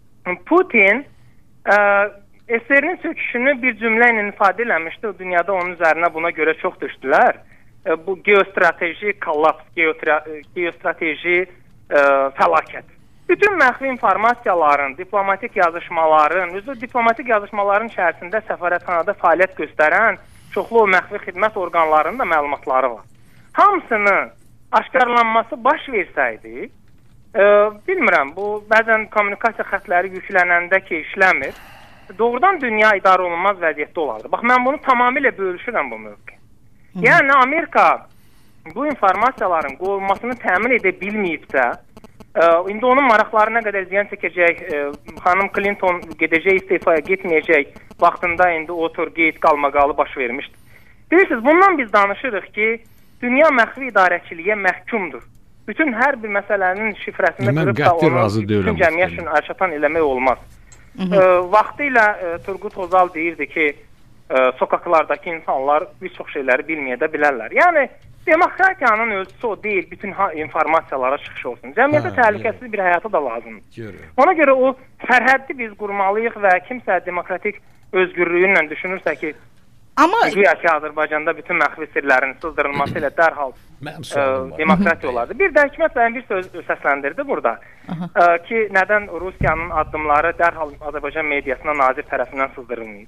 Putin ə, S S R-nin söküşünü bir cümlə ilə ifadə eləmişdi. Dünyada onun üzərinə buna görə çox düşdülər. Bu geostrateji kollaps, geostrateji e, fəlakət. Bütün məxfi informasiyaların, diplomatik yazışmaların, özü diplomatik yazışmaların içərisində səfarətxanada fəaliyyət göstərən çoxlu o məxfi xidmət orqanlarının da məlumatları var. Hamısının aşkarlanması baş versəydi, e, bilmirəm, bu bəzən kommunikasiya xətləri yüklənəndə ki, işləmir, doğrudan dünya idarə olunmaz vəziyyətdə olardı. Bax, mən bunu tamamilə bölüşürəm bu mövqe. Yəni Amerika bu informasiyaların qoyulmasını təmin edə bilməyibsə, ə, indi onun maraqları nə qədər ziyan çəkəcək, ə, xanım Clinton gedəcək istifaya, getməyəcək, vaxtında indi Watergate qalmaqalı baş vermişdir. Bilirsiniz, bundan biz danışırıq ki, dünya məxfi idarəçiliyə məhkumdur. Bütün hər bir məsələnin şifrəsində qırıb da onu bütün cəmiyyət üçün əlçatan eləmək olmaz. Ə, vaxtı ilə ə, Turgut Özal deyirdi ki, Ə, sokaklardakı insanlar bir çox şeyləri bilməyə də bilərlər. Yəni, demokratiyanın ölçüsü o deyil, bütün informasiyalara çıxış olsun. Cəmiyyətə təhlükəsiz bir həyata da lazımdır. Ona görə o sərhəddi biz qurmalıyıq və kimsə demokratik özgürlüyü ilə düşünürsə ki, Amma güya ki Azərbaycanda bütün məxfi sirlərin sızdırılması ilə dərhal ə, demokratiya olardı. Bir də Hikmət bəyin bir söz səsləndirdi burada ə, ki, nədən Rusiyanın addımları dərhal Azərbaycan mediasına nazir tərəfindən sızdırılmayıb.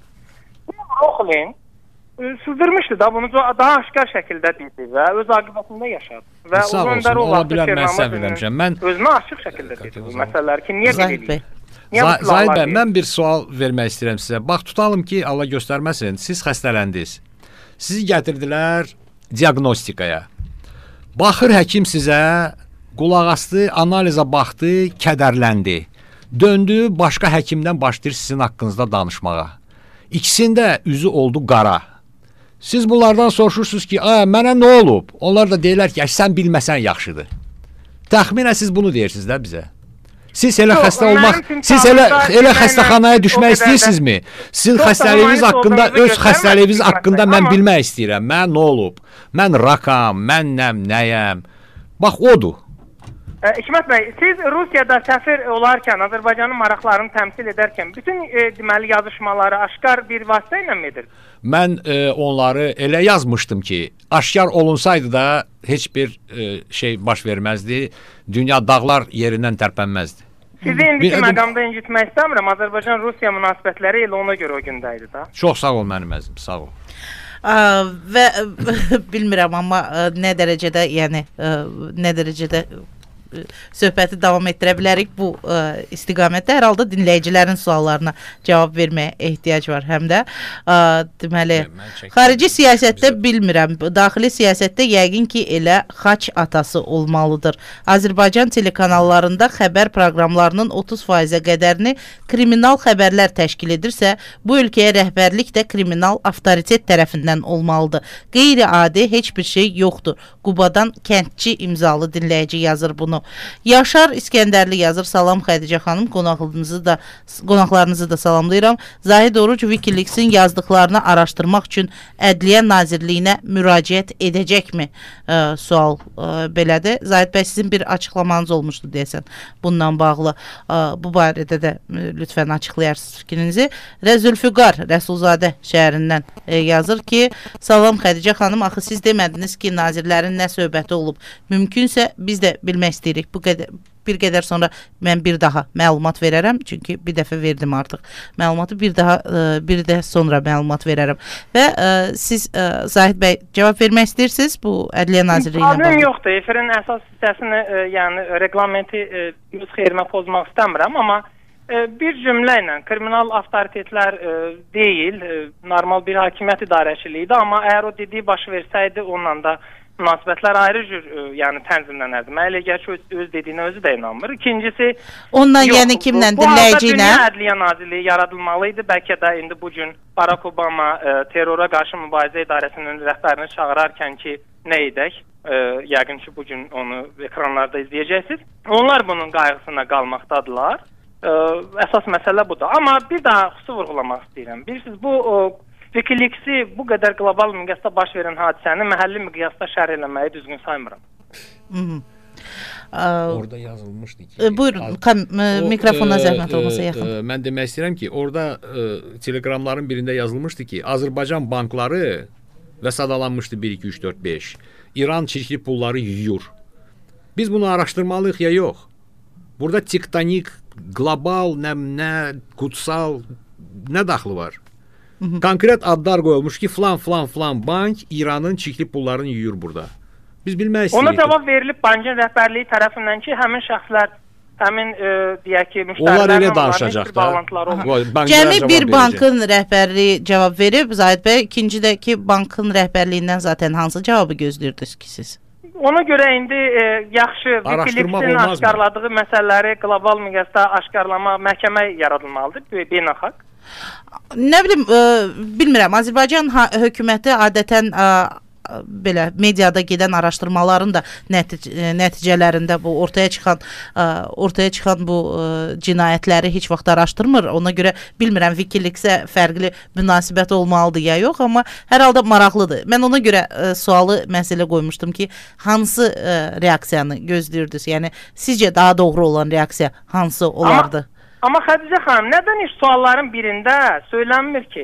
Rokhlin sızdırmışdı da, bunu daha aşkar şəkildə dedi və öz aqibətində yaşadı. Və sağ olsun, ola bilər, mən səhv eləmişəm. Mən özünə açıq şəkildə dedi bu məsələlər ki, niyə belə eləyir? Zahid bəy, mən bir sual vermək istəyirəm sizə. Bax, tutalım ki, Allah göstərməsin, siz xəstələndiniz. Sizi gətirdilər diaqnostikaya. Baxır həkim sizə, qulaq astı, analiza baxdı, kədərləndi. Döndü, başqa həkimdən başlayır sizin haqqınızda danışmağa. İkisində üzü oldu qara. Siz bunlardan soruşursunuz ki, mənə nə olub? Onlar da deyirlər ki, sən bilməsən yaxşıdır. Təxminən siz bunu deyirsiniz də bizə. Siz elə xəstə olmaq, siz elə elə xəstəxanaya düşmək istəyirsinizmi? Sizin xəstəliyiniz haqqında, öz xəstəliyiniz haqqında mən bilmək istəyirəm. Mən nə olub? Mən rakam, mən nəm, nəyəm? Bax, odur. Hikmət bəy, siz Rusiyada səfir olarkən, Azərbaycanın maraqlarını təmsil edərkən bütün e, deməli yazışmaları aşkar bir vasitə ilə mi edirdiniz? Mən e, onları elə yazmışdım ki, aşkar olunsaydı da heç bir e, şey baş verməzdi, dünya dağlar yerindən tərpənməzdi. Sizi indiki məqamda incitmək istəmirəm, Azərbaycan-Rusiya münasibətləri elə ona görə o gündəydi da. Çox sağ ol mənim əzim, sağ ol. Ə, və bilmirəm, amma ə, nə dərəcədə, yəni ə, nə dərəcədə söhbəti davam etdirə bilərik bu ə, istiqamətdə. Hər halda dinləyicilərin suallarına cavab verməyə ehtiyac var. Həm də ə, deməli, xarici siyasətdə bilmirəm, daxili siyasətdə yəqin ki, elə xaç atası olmalıdır. Azərbaycan telekanallarında xəbər proqramlarının otuz faizə qədərini kriminal xəbərlər təşkil edirsə, bu ölkəyə rəhbərlik də kriminal avtoritet tərəfindən olmalıdır. Qeyri-adi heç bir şey yoxdur. Qubadan kəndçi imzalı dinləyici yazır bunu. Yaşar İskəndərli yazır. Salam Xədicə xanım, qonaqlarınızı da qonaqlarınızı da salamlayıram. Zahid Oruc Wikileaks-in yazdıqlarını araşdırmaq üçün Ədliyyə Nazirliyinə müraciət edəcəkmi? Ə, sual ə, belədir. Zahid bəy, sizin bir açıqlamanız olmuşdu deyəsən bununla bağlı. Ə, bu barədə də ə, lütfən açıqlayarsınız fikrinizi. Zülfüqar Rəsulzadə şəhərindən ə, yazır ki, salam Xədicə xanım, axı siz demədiniz ki, nazirlərin nə söhbəti olub. Mümkünsə biz də bilmək istəyirik. Bu qədər, bir qədər sonra mən bir daha məlumat verərəm. Çünki bir dəfə verdim artıq məlumatı. Bir daha bir də sonra məlumat verərəm. Və ə, siz ə, Zahid bəy cavab vermək istəyirsiniz bu Ədliyyə Nazirliyi ilə bağlı? Problem yoxdur. Efirin əsas hissəsini, ə, yəni reglamenti ə, yüz xeyrimə pozmaq istəmirəm, amma ə, bir cümlə ilə kriminal avtoritetlər ə, deyil, ə, normal bir hakimiyyət idarəçiliyidir, amma əgər o dediyi baş versəydi, onunla da münasibətlər ayrı cür, yəni tənzimlənərdi. Mən elə gəl ki, öz, öz dediyinə özü də inanmır. İkincisi, onunla yox, yəni kimlə, dinləyici ilə? Bu halda Dünya Ədliyyə Nazirliyi yaradılmalıydı. Bəlkə də indi bugün Barack Obama e, terrora qarşı mübarizə idarəsinin rəhbərini çağırarkən ki, nə edək? E, yəqin ki, bugün onu ekranlarda izləyəcəksiniz. Onlar bunun qayğısına qalmaqdadılar. E, əsas məsələ budur. Amma bir daha xüsusi vurğulamaq istəyirəm. Bilirsiniz, bu o, Wikileaks-i bu qədər qlobal miqyasda baş verən hadisəni məhəlli miqyasda şərh eləməyi düzgün saymıram. Orada yazılmışdı ki... Buyurun, mikrofona zəhmət olmasa yaxın. Mən demək istəyirəm ki, orada telegramların birində yazılmışdı ki, Azərbaycan bankları və sadalanmışdı bir, iki, üç, dörd, beş. İran çirkli pulları yuyur. Biz bunu araşdırmalıyıq ya yox? Burada tektonik, qlobal, nə, nə, kutsal, nə daxlı var? Konkret adlar qoyulmuş ki, filan, filan, filan bank İranın çirkli pullarını yuyur burada. Biz bilmək istəyirik. Ona cavab verilib bankın rəhbərliyi tərəfindən ki, həmin şəxslər, həmin e, deyək ki, müştərilərlə danışacaq da. Cəmi bir bankın rəhbərliyi cavab verib, Zahid bəy, ikinci də ki, bankın rəhbərliyindən zaten hansı cavabı gözləyirdiniz ki siz? Ona görə indi e, yaxşı Wikileaks-in aşkarladığı məsələləri qlobal miqyasda aşkarlama məhkəmə yaradılmalıdır, beynəlxalq. Nə bilim, ə, bilmirəm, Azərbaycan hökuməti adətən ə, belə mediada gedən araşdırmaların da nətic nəticələrində bu ortaya çıxan ə, ortaya çıxan bu ə, cinayətləri heç vaxt araşdırmır. Ona görə bilmirəm Wikileaks-ə fərqli münasibət olmalıdır ya yox, amma hər halda maraqlıdır. Mən ona görə ə, sualı məsələ qoymuşdum ki, hansı ə, reaksiyanı gözləyirdiniz? Yəni sizcə daha doğru olan reaksiya hansı olardı? Amma, amma Xədicə xanım, nədən heç sualların birində söylənmir ki,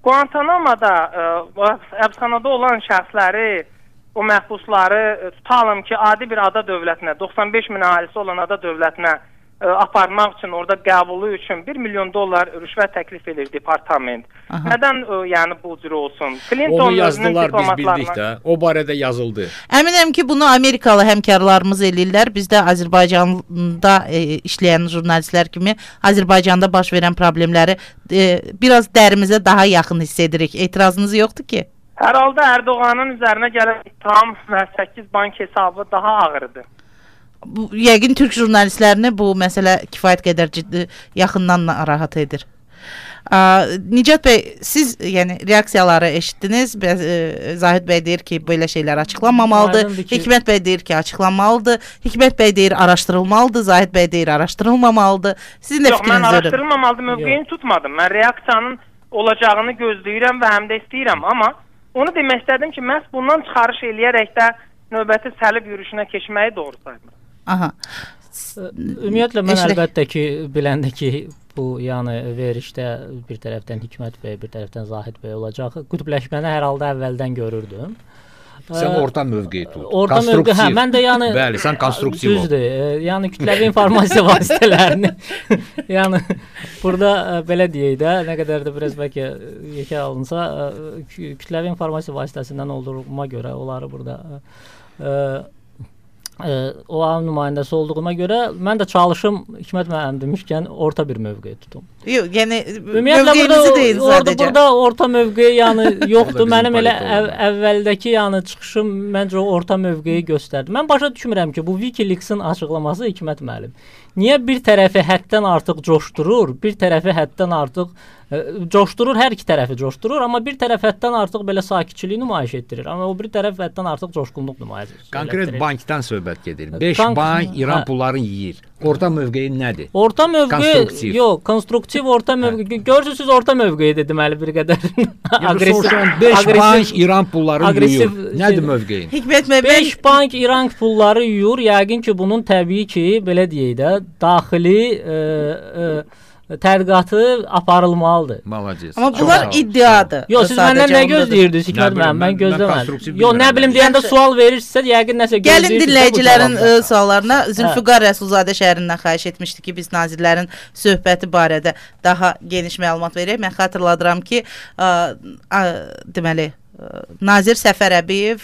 Guantanamo'da həbsxanada olan şəxsləri, o məhbusları tutalım ki, adi bir ada dövlətinə, doxsan beş min əhalisi olan ada dövlətinə ə, aparmaq üçün, orada qəbulu üçün bir milyon dollar rüşvət təklif edir departament. Aha. Nədən ə, yəni bu cür olsun? Clinton onu yazdılar, biz bildik də. O barədə yazıldı. Əminəm ki, bunu Amerikalı həmkarlarımız eləyirlər. Biz də Azərbaycanda e, işləyən jurnalistlər kimi Azərbaycanda baş verən problemləri e, biraz dərimizə daha yaxın hiss edirik. Etirazınız yoxdur ki? Hər halda Erdoğanın üzərinə gələn ittiham və səkkiz bank hesabı daha ağırdır. Bu, yəqin Türk jurnalistlərini bu məsələ kifayət qədər ciddi, yaxından narahat edir. Ə, Nicat bəy, siz yəni reaksiyaları eşitdiniz. E, Zahid bəy deyir ki, belə şeylər açıqlanmamalıdır. Ki... Hikmət bəy deyir ki, açıqlanmalıdır. Hikmət bəy deyir araşdırılmalıdır. Zahid bəy deyir araşdırılmamalıdır. Sizin də fikriniz öyrəm. Yox, mən araşdırılmamalıdır mövqeyini tutmadım. Mən reaksiyanın olacağını gözləyirəm və həm də istəyirəm, amma onu demək istədim ki, məhz bundan çıxarış eləyərək də növbəti səlib yürüyüşünə keçməyi doğru sayılır. Aha. Ümumiyyətlə mən əlbəttə ki, biləndə ki, bu yəni verişdə bir tərəfdən Hikmət bəy, bir tərəfdən Zahid bəy olacaq. Qütbləşməni hər halda əvvəldən görürdüm. Sən orta mövqeyi tut. Orta mövqe, hə, mən də yəni bəli, sən konstruktiv ol. Düzdür. Yəni kütləvi informasiya vasitələrini yəni burada belə deyək də, nə qədər də biraz bəlkə yekə alınsa, kütləvi informasiya vasitəsindən olduğuma görə onları burada ə, ə, o an nümayəndəsi olduğuma görə mən də çalışım Hikmət müəllim demişkən orta bir mövqe tutum. Yox, yəni mövqeyimizi deyil sadəcə. Burada orta mövqe yəni yoxdur. Mənim elə əv əvvəldəki yəni çıxışım məncə o orta mövqeyi göstərdi. Mən başa düşmürəm ki, bu WikiLeaks-in açıqlaması Hikmət müəllim niyə bir tərəfi həddən artıq coşdurur, bir tərəfi həddən artıq ə, coşdurur, hər iki tərəfi coşdurur, amma bir tərəf həddən artıq belə sakitçilik nümayiş etdirir, amma o bir tərəf həddən artıq coşqunluq nümayiş etdirir. Konkret bankdan söhbət gedir. beş Konk bank İran hə. pullarını yeyir. Orta mövqeyi nədir? Orta mövqe, konstruktiv. yox, konstruktiv orta mövqe. Görürsüz orta mövqeyi deməli bir qədər aqressiv. beş bank İran pulları yuyur. Nədir mövqeyin? Hikmət bəy, beş bank İran pulları yuyur. Yəqin ki, bunun təbii ki, belə deyək də, daxili ə, ə, tədqiqatı aparılmalıdır. Malacis. Amma bunlar iddiadır. Yox, siz məndən nə gözləyirdiniz Hikmət müəllim? Mən gözləmədim. Yox, nə bilim deyəndə sual verirsinizsə, yəqin nəsə gözləyirsiniz. Gəlin dinləyicilərin suallarına. Zülfüqar Rəsulzadə şəhərindən xahiş etmişdi ki, biz nazirlərin söhbəti barədə daha geniş məlumat verək. Mən xatırladıram ki, ə, ə, deməli Nazir Səfər Əbiyev,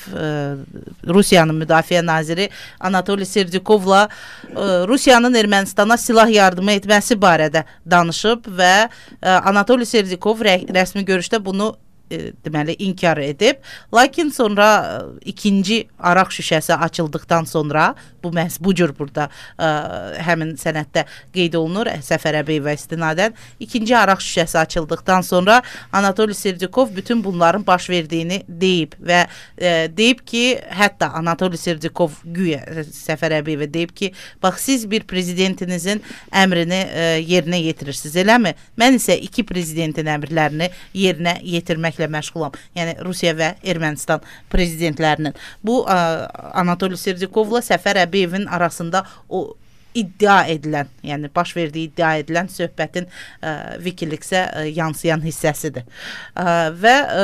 Rusiyanın müdafiə naziri Anatoliy Serdikovla Rusiyanın Ermənistana silah yardımı etməsi barədə danışıb və Anatoliy Serdikov rəsmi görüşdə bunu deməli inkar edib. Lakin sonra ikinci araq şüşəsi açıldıqdan sonra bu məhz bu cür burada ə, həmin sənəddə qeyd olunur Səfər Əbiyevə istinadən. İkinci araq şüşəsi açıldıqdan sonra Anatoliy Serdikov bütün bunların baş verdiyini deyib və ə, deyib ki, hətta Anatoliy Serdikov güya Səfər Əbiyevə deyib ki, bax siz bir prezidentinizin əmrini ə, yerinə yetirirsiniz, eləmi? Mən isə iki prezidentin əmrlərini yerinə yetirmək məşğulam. Yəni Rusiya və Ermənistan prezidentlərinin. Bu ə, Anatoliy Serdikovla Səfər Əbiyevin arasında o iddia edilən, yəni baş verdiyi iddia edilən söhbətin ə, WikiLeaks-ə ə, yansıyan hissəsidir. Ə, və ə,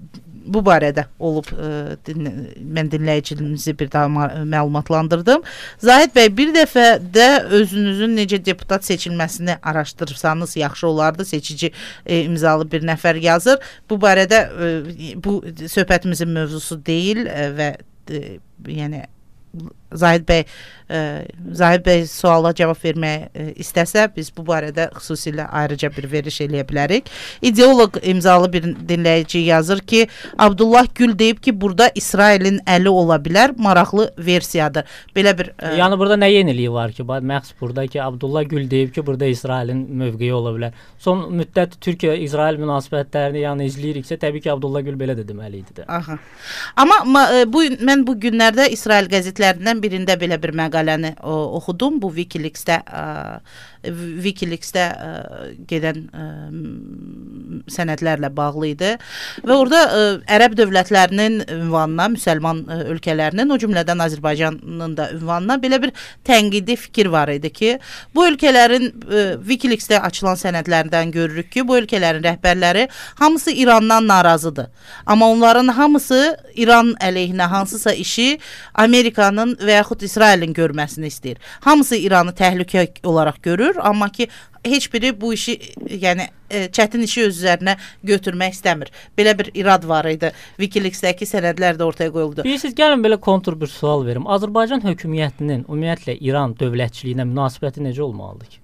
bu barədə olub ə, dinlə, mən dinləyicimizi bir daha məlumatlandırdım. Zahid bəy, bir dəfə də özünüzün necə deputat seçilməsini araşdırırsanız yaxşı olardı. Seçici e, imzalı bir nəfər yazır. Bu barədə e, bu söhbətimizin mövzusu deyil e, və e, yəni Zahid bəy e, Zahid bəy suala cavab verməyə e, istəsə, biz bu barədə xüsusilə ayrıca bir veriş eləyə bilərik. İdeoloq imzalı bir dinləyici yazır ki, Abdullah Gül deyib ki, burada İsrailin əli ola bilər, maraqlı versiyadır. Belə bir e, yəni burada nə yeniliyi var ki, məxsus burada ki, Abdullah Gül deyib ki, burada İsrailin mövqeyi ola bilər. Son müddət Türkiyə-İsrail münasibətlərini yəni izləyiriksə, təbii ki, Abdullah Gül belə də deməli idi də. Aha. Amma ma, bu mən bu günlərdə İsrail qəzetlərindən birində belə bir məqaləni o, oxudum. Bu WikiLeaks-də ə, WikiLeaks-də ə, gedən ə, sənədlərlə bağlı idi və orada ə, ərəb dövlətlərinin ünvanına, müsəlman ə, ölkələrinin, o cümlədən Azərbaycanın da ünvanına belə bir tənqidi fikir var idi ki, bu ölkələrin ə, WikiLeaks-də açılan sənədlərdən görürük ki, bu ölkələrin rəhbərləri hamısı İrandan narazıdır. Amma onların hamısı İran əleyhinə hansısa işi Amerikanın və yaxud İsrailin görməsini istəyir. Hamısı İranı təhlükə olaraq görür, amma ki heç biri bu işi, yəni e, çətin işi öz üzərinə götürmək istəmir. Belə bir irad var idi. WikiLeaks-dəki sənədlər də ortaya qoyuldu. Bilirsiniz, gəlin belə kontur bir sual verim. Azərbaycan hökuməttinin ümumiyyətlə İran dövlətçiliyinə münasibəti necə olmalıdır ki?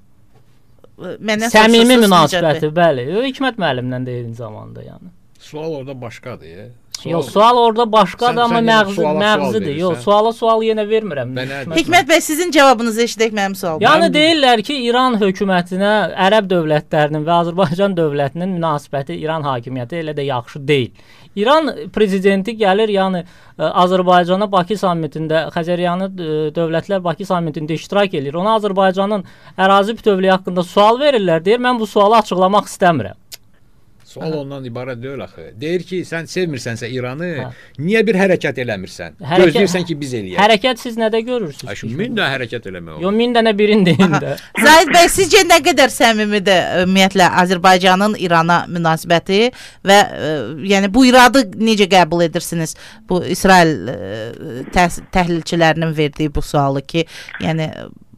Mənə səmimi münasibəti, bəli. Hikmət müəllimlə də eyni zamanda, yəni. Sual orada başqadır, ya. Sual... Yox, sual orada başqadır, amma məğzi, məğzidir. Yox, suala sual yenə vermirəm. Hikmət bəy, sizin cavabınızı eşidək mənim sualım. Yəni deyirlər ki, İran hökumətinə ərəb dövlətlərinin və Azərbaycan dövlətinin münasibəti İran hakimiyyəti elə də yaxşı deyil. İran prezidenti gəlir, yəni Azərbaycana Bakı sammitində, Xəzəryanı dövlətlər Bakı sammitində iştirak edir. Ona Azərbaycanın ərazi bütövlüyü haqqında sual verirlər, deyir, mən bu sualı açıqlamaq istəmirəm. Sual ondan ibarət deyil axı. Deyir ki, sən sevmirsənsə İranı, hə. Niyə bir hərəkət eləmirsən? Hərəkət, gözləyirsən ki, biz eləyək. Hərəkət siz nədə görürsünüz? Ay, min dənə hərəkət eləmək olur. Yox, min dənə birin deyin də. Zahid bəy, sizcə nə qədər səmimidir ümumiyyətlə Azərbaycanın İrana münasibəti və ə, yəni bu iradı necə qəbul edirsiniz? Bu İsrail ə, təh təhlilçilərinin verdiyi bu sualı ki, yəni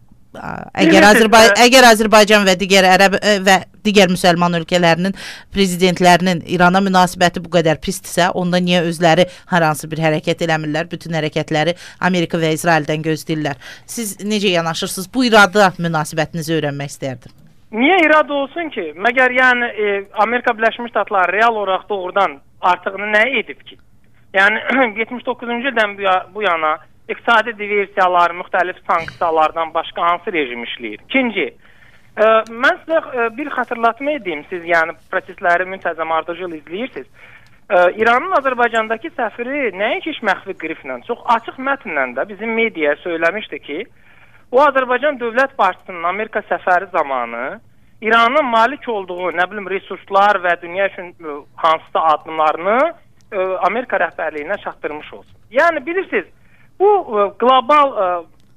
Əgər, Azərbay əgər Azərbaycan və digər ərəb və digər müsəlman ölkələrinin prezidentlərinin İrana münasibəti bu qədər pisdirsə, onda niyə özləri hər hansı bir hərəkət eləmirlər? Bütün hərəkətləri Amerika və İsraildən gözləyirlər. Siz necə yanaşırsınız? Bu irada münasibətinizi öyrənmək istərdim. Niyə irad olsun ki? Məgər yəni e, Amerika Birləşmiş Ştatları real olaraq doğrudan artığını nə edib ki? Yəni yetmiş doqquzuncu ildən bu yana iqtisadi diversiyalar, müxtəlif sanksiyalardan başqa hansı rejim işləyir? İkinci, e, mən sizə e, bir xatırlatma edeyim, siz yəni prosesləri müntəzəm ardıcıl izləyirsiniz. E, İranın Azərbaycandakı səfiri nəinki iş məxfi qriflə, çox açıq mətnlə də bizim mediaya söyləmişdi ki, o Azərbaycan dövlət başçısının Amerika səfəri zamanı İranın malik olduğu, nə bilim, resurslar və dünya üçün e, hansısa addımlarını e, Amerika rəhbərliyinə çatdırmış olsun. Yəni bilirsiniz, bu e, qlobal e,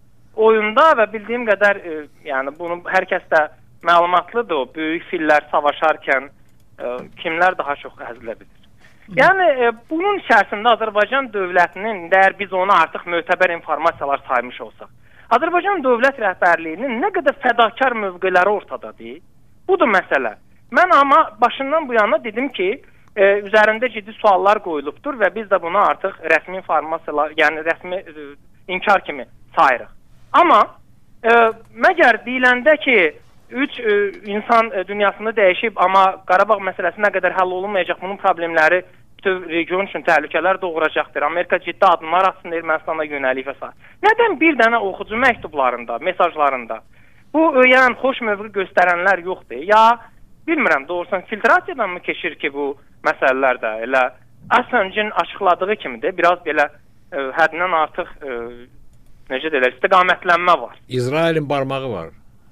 oyunda və bildiyim qədər, e, yəni bunu hər kəs də məlumatlıdır, o böyük fillər savaşarkən e, kimlər daha çox əzilə bilir. Yəni e, bunun içərisində Azərbaycan dövlətinin, əgər biz ona artıq mötəbər informasiyalar saymış olsaq, Azərbaycan dövlət rəhbərliyinin nə qədər fədakar mövqeləri ortadadır, budur məsələ. Mən amma başından bu yana dedim ki, E, üzərində ciddi suallar qoyulubdur və biz də buna artıq rəsmi informasiyalar, yəni rəsmi e, inkar kimi sayırıq. Amma e, məgər deyiləndə ki, üç e, insan e, dünyasını dəyişib, amma Qarabağ məsələsi nə qədər həll olunmayacaq, bunun problemləri bütün region üçün təhlükələr doğuracaqdır. Amerika ciddi addımlar atsın Ermənistana yönəlik və s. Nədən bir dənə oxucu məktublarında, mesajlarında bu yəni xoş mövqe göstərənlər yoxdur? Ya bilmirəm, doğrusu filtrasiyadan mı keçir ki, bu məsələlər də elə Assancın açıqladığı kimidir. Biraz belə e, həddindən artıq e, necə deyirlər, istiqamətlənmə var. İsrailin barmağı var.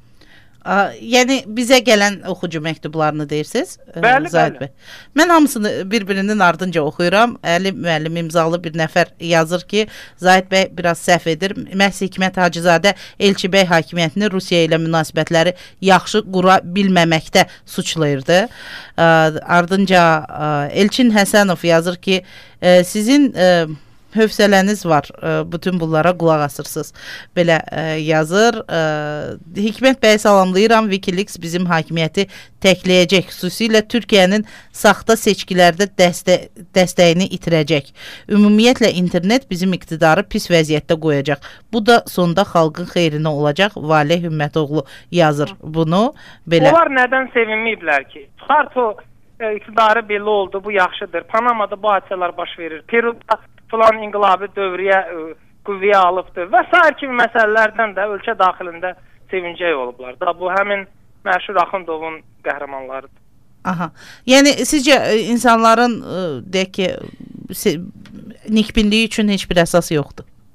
A, yəni bizə gələn oxucu məktublarını deyirsiniz? Bəli, bəli. Mən hamısını bir-birinin ardınca oxuyuram. Əli müəllim imzalı bir nəfər yazır ki, Zahid bəy biraz səhv edir. Məhz Hikmət Hacızadə Elçibəy hakimiyyətini Rusiya ilə münasibətləri yaxşı qura bilməməkdə suçlayırdı. A, ardınca a, Elçin Həsənov yazır ki, e, sizin e, hövsələniz var, bütün bunlara qulaq asırsınız. Belə ə, yazır. Ə, Hikmət bəy salamlayıram. WikiLeaks bizim hakimiyyəti təkləyəcək. Xüsusilə Türkiyənin saxta seçkilərdə dəstə, dəstəyini itirəcək. Ümumiyyətlə internet bizim iqtidarı pis vəziyyətdə qoyacaq. Bu da sonda xalqın xeyrinə olacaq. Valeh Hümmətoğlu yazır bunu. Belə. Onlar nədən sevinməyiblər ki? Çıxart o e, iqtidarı belli oldu, bu yaxşıdır. Panamada bu hadisələr baş verir. Peru'da falan inqilabi dövrəyə ə, qüvvəyə alıbdır və sair kimi məsələlərdən də ölkə daxilində sevincək olublar. Da bu həmin məşhur Axundovun qəhrəmanlarıdır. Aha. Yəni sizcə insanların deyək ki, nikbinliyi üçün heç bir əsas yoxdur?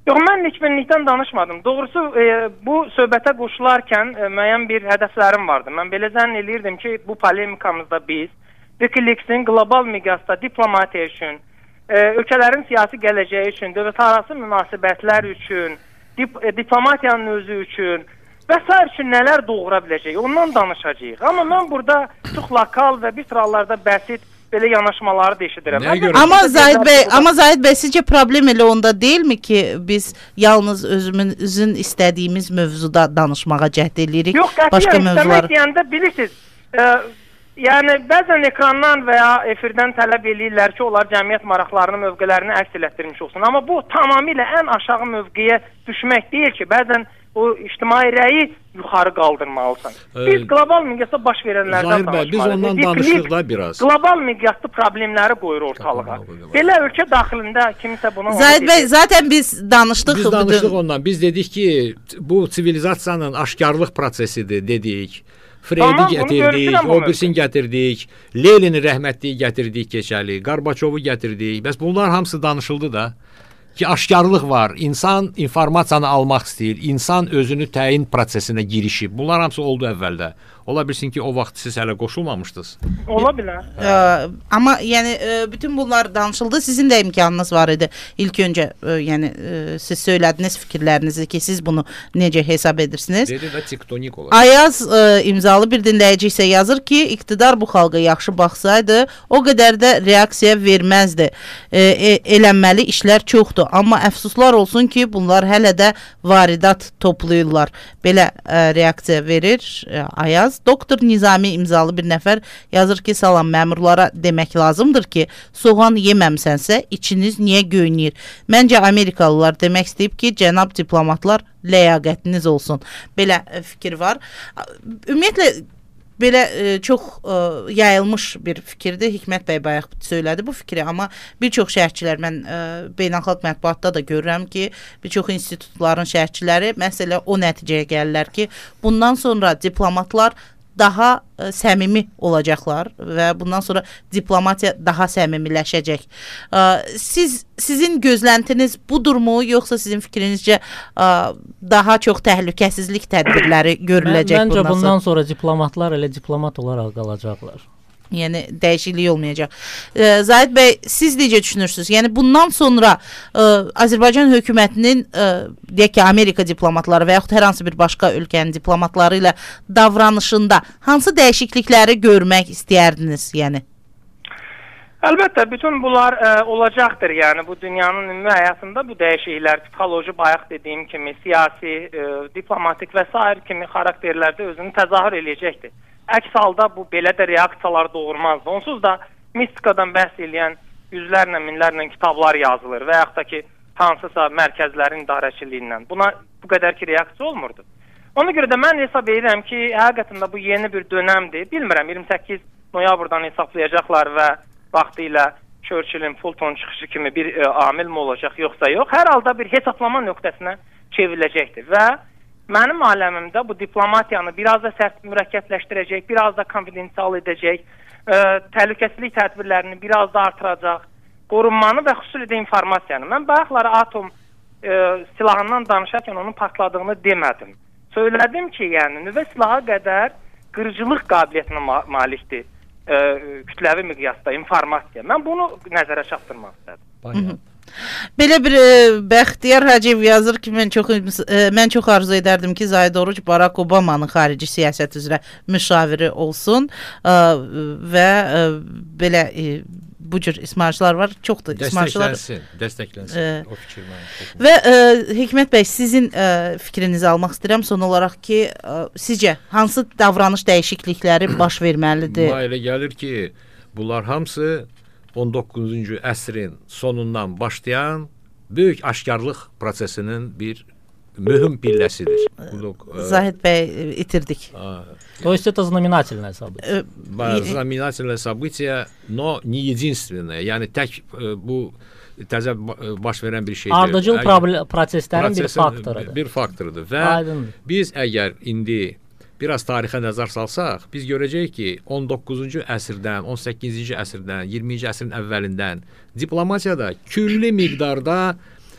Yox, mən nikbinlikdən danışmadım. Doğrusu e, bu söhbətə qoşularkən e, müəyyən bir hədəflərim vardı. Mən belə zənn eləyirdim ki, bu polemikamızda biz WikiLeaks-in qlobal miqyasda diplomatiya üçün, e, ölkələrin siyasi gələcəyi üçün, dövlətlərarası münasibətlər üçün, dip, e, diplomatiyanın özü üçün və s. üçün nələr doğura biləcək, ondan danışacağıq. Amma mən burada çox lokal və bir sıralarda bəsit belə yanaşmaları da eşidirəm. Amma Zahid bəy, amma Zahid bəy, sizcə problem elə onda deyilmi ki, biz yalnız özümüzün istədiyimiz mövzuda danışmağa cəhd edirik? Yox, qətiyyən istəmək deyəndə bilirsiniz, e, yəni bəzən ekrandan və ya efirdən tələb eləyirlər ki, onlar cəmiyyət maraqlarını, mövqələrini əks elətdirmiş olsun. Amma bu tamamilə ən aşağı mövqeyə düşmək deyil ki, bəzən o ictimai rəyi yuxarı qaldırmalısan. Biz qlobal miqyasda baş verənlərdən danışmalıyıq. Biz ondan danışırıq da biraz. Qlobal miqyasda problemləri qoyur ortalığa. Belə ölkə daxilində kimisə buna... Zahid bəy, zaten biz danışdıq. Biz danışdıq ondan. Biz dedik ki, bu sivilizasiyanın aşkarlıq prosesidir dedik. Freydi gətirdik, o birisini gətirdik, Lenini rəhmətliyi gətirdik keçəli, Qarbaçovu gətirdik. Bəs bunlar hamısı danışıldı da. Ki, aşkarlıq var, insan informasiyanı almaq istəyir, insan özünü təyin prosesinə girişib. Bunlar hamısı oldu əvvəldə. Ola bilsin ki, o vaxt siz hələ qoşulmamışdınız. Ola bilər. Ə, amma yəni ə, bütün bunlar danışıldı. Sizin də imkanınız var idi. İlk öncə ə, yəni ə, siz söylədiniz fikirlərinizi ki, siz bunu necə hesab edirsiniz? Dedi də tektonik olar. Ayaz ə, imzalı bir dinləyici isə yazır ki, iqtidar bu xalqa yaxşı baxsaydı, o qədər də reaksiya verməzdi. E, e, elənməli işlər çoxdur. Amma əfsuslar olsun ki, bunlar hələ də varidat toplayırlar. Belə ə, reaksiya verir ə, Ayaz. Doktor Nizami imzalı bir nəfər yazır ki, salam, məmurlara demək lazımdır ki, soğan yeməmsənsə içiniz niyə göynəyir? Məncə Amerikalılar demək istəyib ki, cənab diplomatlar ləyaqətiniz olsun. Belə ə, fikir var. Ümumiyyətlə belə e, çox e, yayılmış bir fikirdir. Hikmət bəy bayaq söylədi bu fikri, amma bir çox şərhçilər, mən e, beynəlxalq mətbuatda da görürəm ki, bir çox institutların şərhçiləri məsələ o nəticəyə gəlirlər ki, bundan sonra diplomatlar daha ə, səmimi olacaqlar və bundan sonra diplomatiya daha səmimiləşəcək. Ə, siz sizin gözləntiniz budurmu, yoxsa sizin fikrinizcə ə, daha çox təhlükəsizlik tədbirləri görüləcək Mən, bundan sonra? Məncə bundan sonra diplomatlar elə diplomat olaraq qalacaqlar. Yəni dəyişiklik olmayacaq. Ee, Zahid bəy, siz necə düşünürsünüz? Yəni bundan sonra ə, Azərbaycan hökumətinin ə, deyək ki, Amerika diplomatları və yaxud hər hansı bir başqa ölkənin diplomatları ilə davranışında hansı dəyişiklikləri görmək istəyərdiniz? Yəni Əlbəttə, bütün bunlar ə, olacaqdır. Yəni bu dünyanın ümumi həyatında bu dəyişikliklər psixoloji bayaq dediyim kimi siyasi, ə, diplomatik və sair kimi xarakterlərdə özünü təzahür eləyəcəkdir. Əks halda bu belə də reaksiyalar doğurmazdı. Onsuz da mistikadan bəhs edən yüzlərlə, minlərlə kitablar yazılır və yaxud da ki, hansısa mərkəzlərin idarəçiliyindən. Buna bu qədər ki, reaksiya olmurdu. Ona görə də mən hesab edirəm ki, həqiqətən bu yeni bir dönəmdir. Bilmirəm, iyirmi səkkiz noyabrdan hesablayacaqlar və vaxtı ilə Churchillin Fulton çıxışı kimi bir e, amil mi olacaq, yoxsa yox. Hər halda bir hesablama nöqtəsinə çevriləcəkdir və mənim aləmimdə bu diplomatiyanı biraz da sərt mürəkkəbləşdirəcək, biraz da konfidensial edəcək, e, təhlükəsizlik tədbirlərini biraz da artıracaq, qorunmanı və xüsusilə də informasiyanı. Mən bayaqları atom e, silahından danışarkən onun partladığını demədim. Söylədim ki, yəni nüvə silahı qədər qırıcılıq qabiliyyətinə ma malikdir e, kütləvi miqyasda informasiya. Mən bunu nəzərə çatdırmaq istədim. Belə bir e, Bəxtiyar Hacıyev yazır ki, mən çox e, mən çox arzu edərdim ki, Zahid Oruc Barack Obama'nın xarici siyasət üzrə müşaviri olsun e, və e, belə e, bu cür ismarçılar var, çoxdur ismarçılar. Dəstəklənsin, dəstəklənsin e, o fikirlə. Və e, Hikmət bəy, sizin e, fikrinizi almaq istəyirəm son olaraq ki, e, sizcə hansı davranış dəyişiklikləri baş verməlidir? Mənə elə gəlir ki, bunlar hamısı on doqquzuncu əsrin sonundan başlayan böyük aşkarlıq prosesinin bir mühüm pilləsidir. Zahid bəy, itirdik. То есть это знаменательное событие. Знаменательное событие, но не единственное. Yəni tək bu təzə baş verən bir şeydir. Ardıcıl proseslərin bir faktorudur. Bir faktorudur və Aydın. Biz əgər indi biraz tarixə nəzər salsaq, biz görəcəyik ki, on doqquzuncu əsrdən, on səkkizinci əsrdən, iyirminci əsrin əvvəlindən diplomatiyada külli miqdarda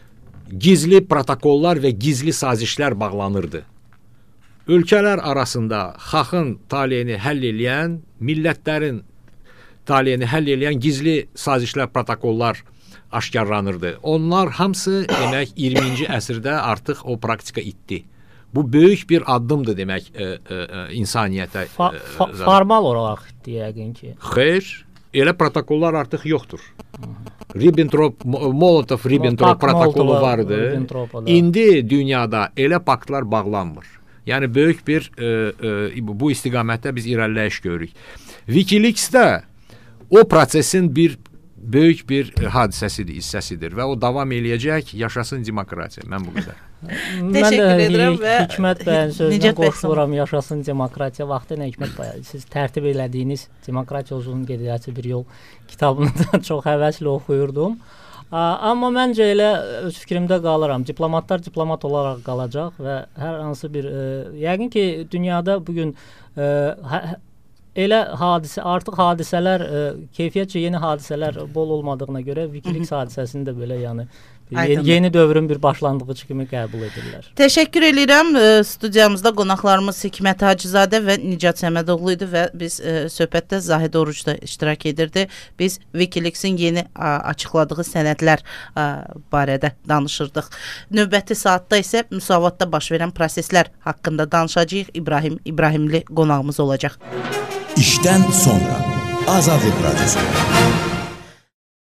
gizli protokollar və gizli sazişlər bağlanırdı. Ölkələr arasında xalqın taleyini həll edən, millətlərin taleyini həll edən gizli sazişlər, protokollar aşkarlanırdı. Onlar hamısı demək iyirminci əsrdə artıq o praktika itdi. Bu böyük bir addımdır demək e, e, insaniyyətə. Fa fa formal olaraq yəqin ki. Xeyr, elə protokollar artıq yoxdur. Ribbentrop, Molotov-Ribbentrop protokolu vardı. İndi dünyada elə paktlar bağlanmır. Yəni böyük bir e, e, bu istiqamətdə biz irəliləyiş görürük. WikiLeaks-də o prosesin bir böyük bir hadisəsidir, hissəsidir və o davam eləyəcək. Yaşasın demokratiya. Mən bu qədər. Təşəkkür edirəm və Hikmət bəyin sözünə qoşuluram. Yaşasın demokratiya. Vaxtı nə Hikmət bəy, siz tərtib elədiyiniz Demokratiya uzun gedəcək bir yol kitabını da çox həvəslə oxuyurdum. Amma məncə elə öz fikrimdə qalıram. Diplomatlar diplomat olaraq qalacaq və hər hansı bir e, yəqin ki dünyada bu gün e, hə, elə hadisə artıq hadisələr e, keyfiyyətcə yeni hadisələr bol olmadığına görə WikiLeaks hadisəsini də belə yəni yeni, yeni dövrün bir başlanğıcı kimi qəbul edirlər. Təşəkkür edirəm. E, studiyamızda qonaqlarımız Hikmət Hacızadə və Nicat Səmədoğlu idi və biz e, söhbətdə Zahid Oruc da iştirak edirdi. Biz WikiLeaks-in yeni a, açıqladığı sənədlər a, barədə danışırdıq. Növbəti saatda isə müsavatda baş verən proseslər haqqında danışacağıq. İbrahim İbrahimli qonağımız olacaq. İşdən sonra Azadlıq Radiosu.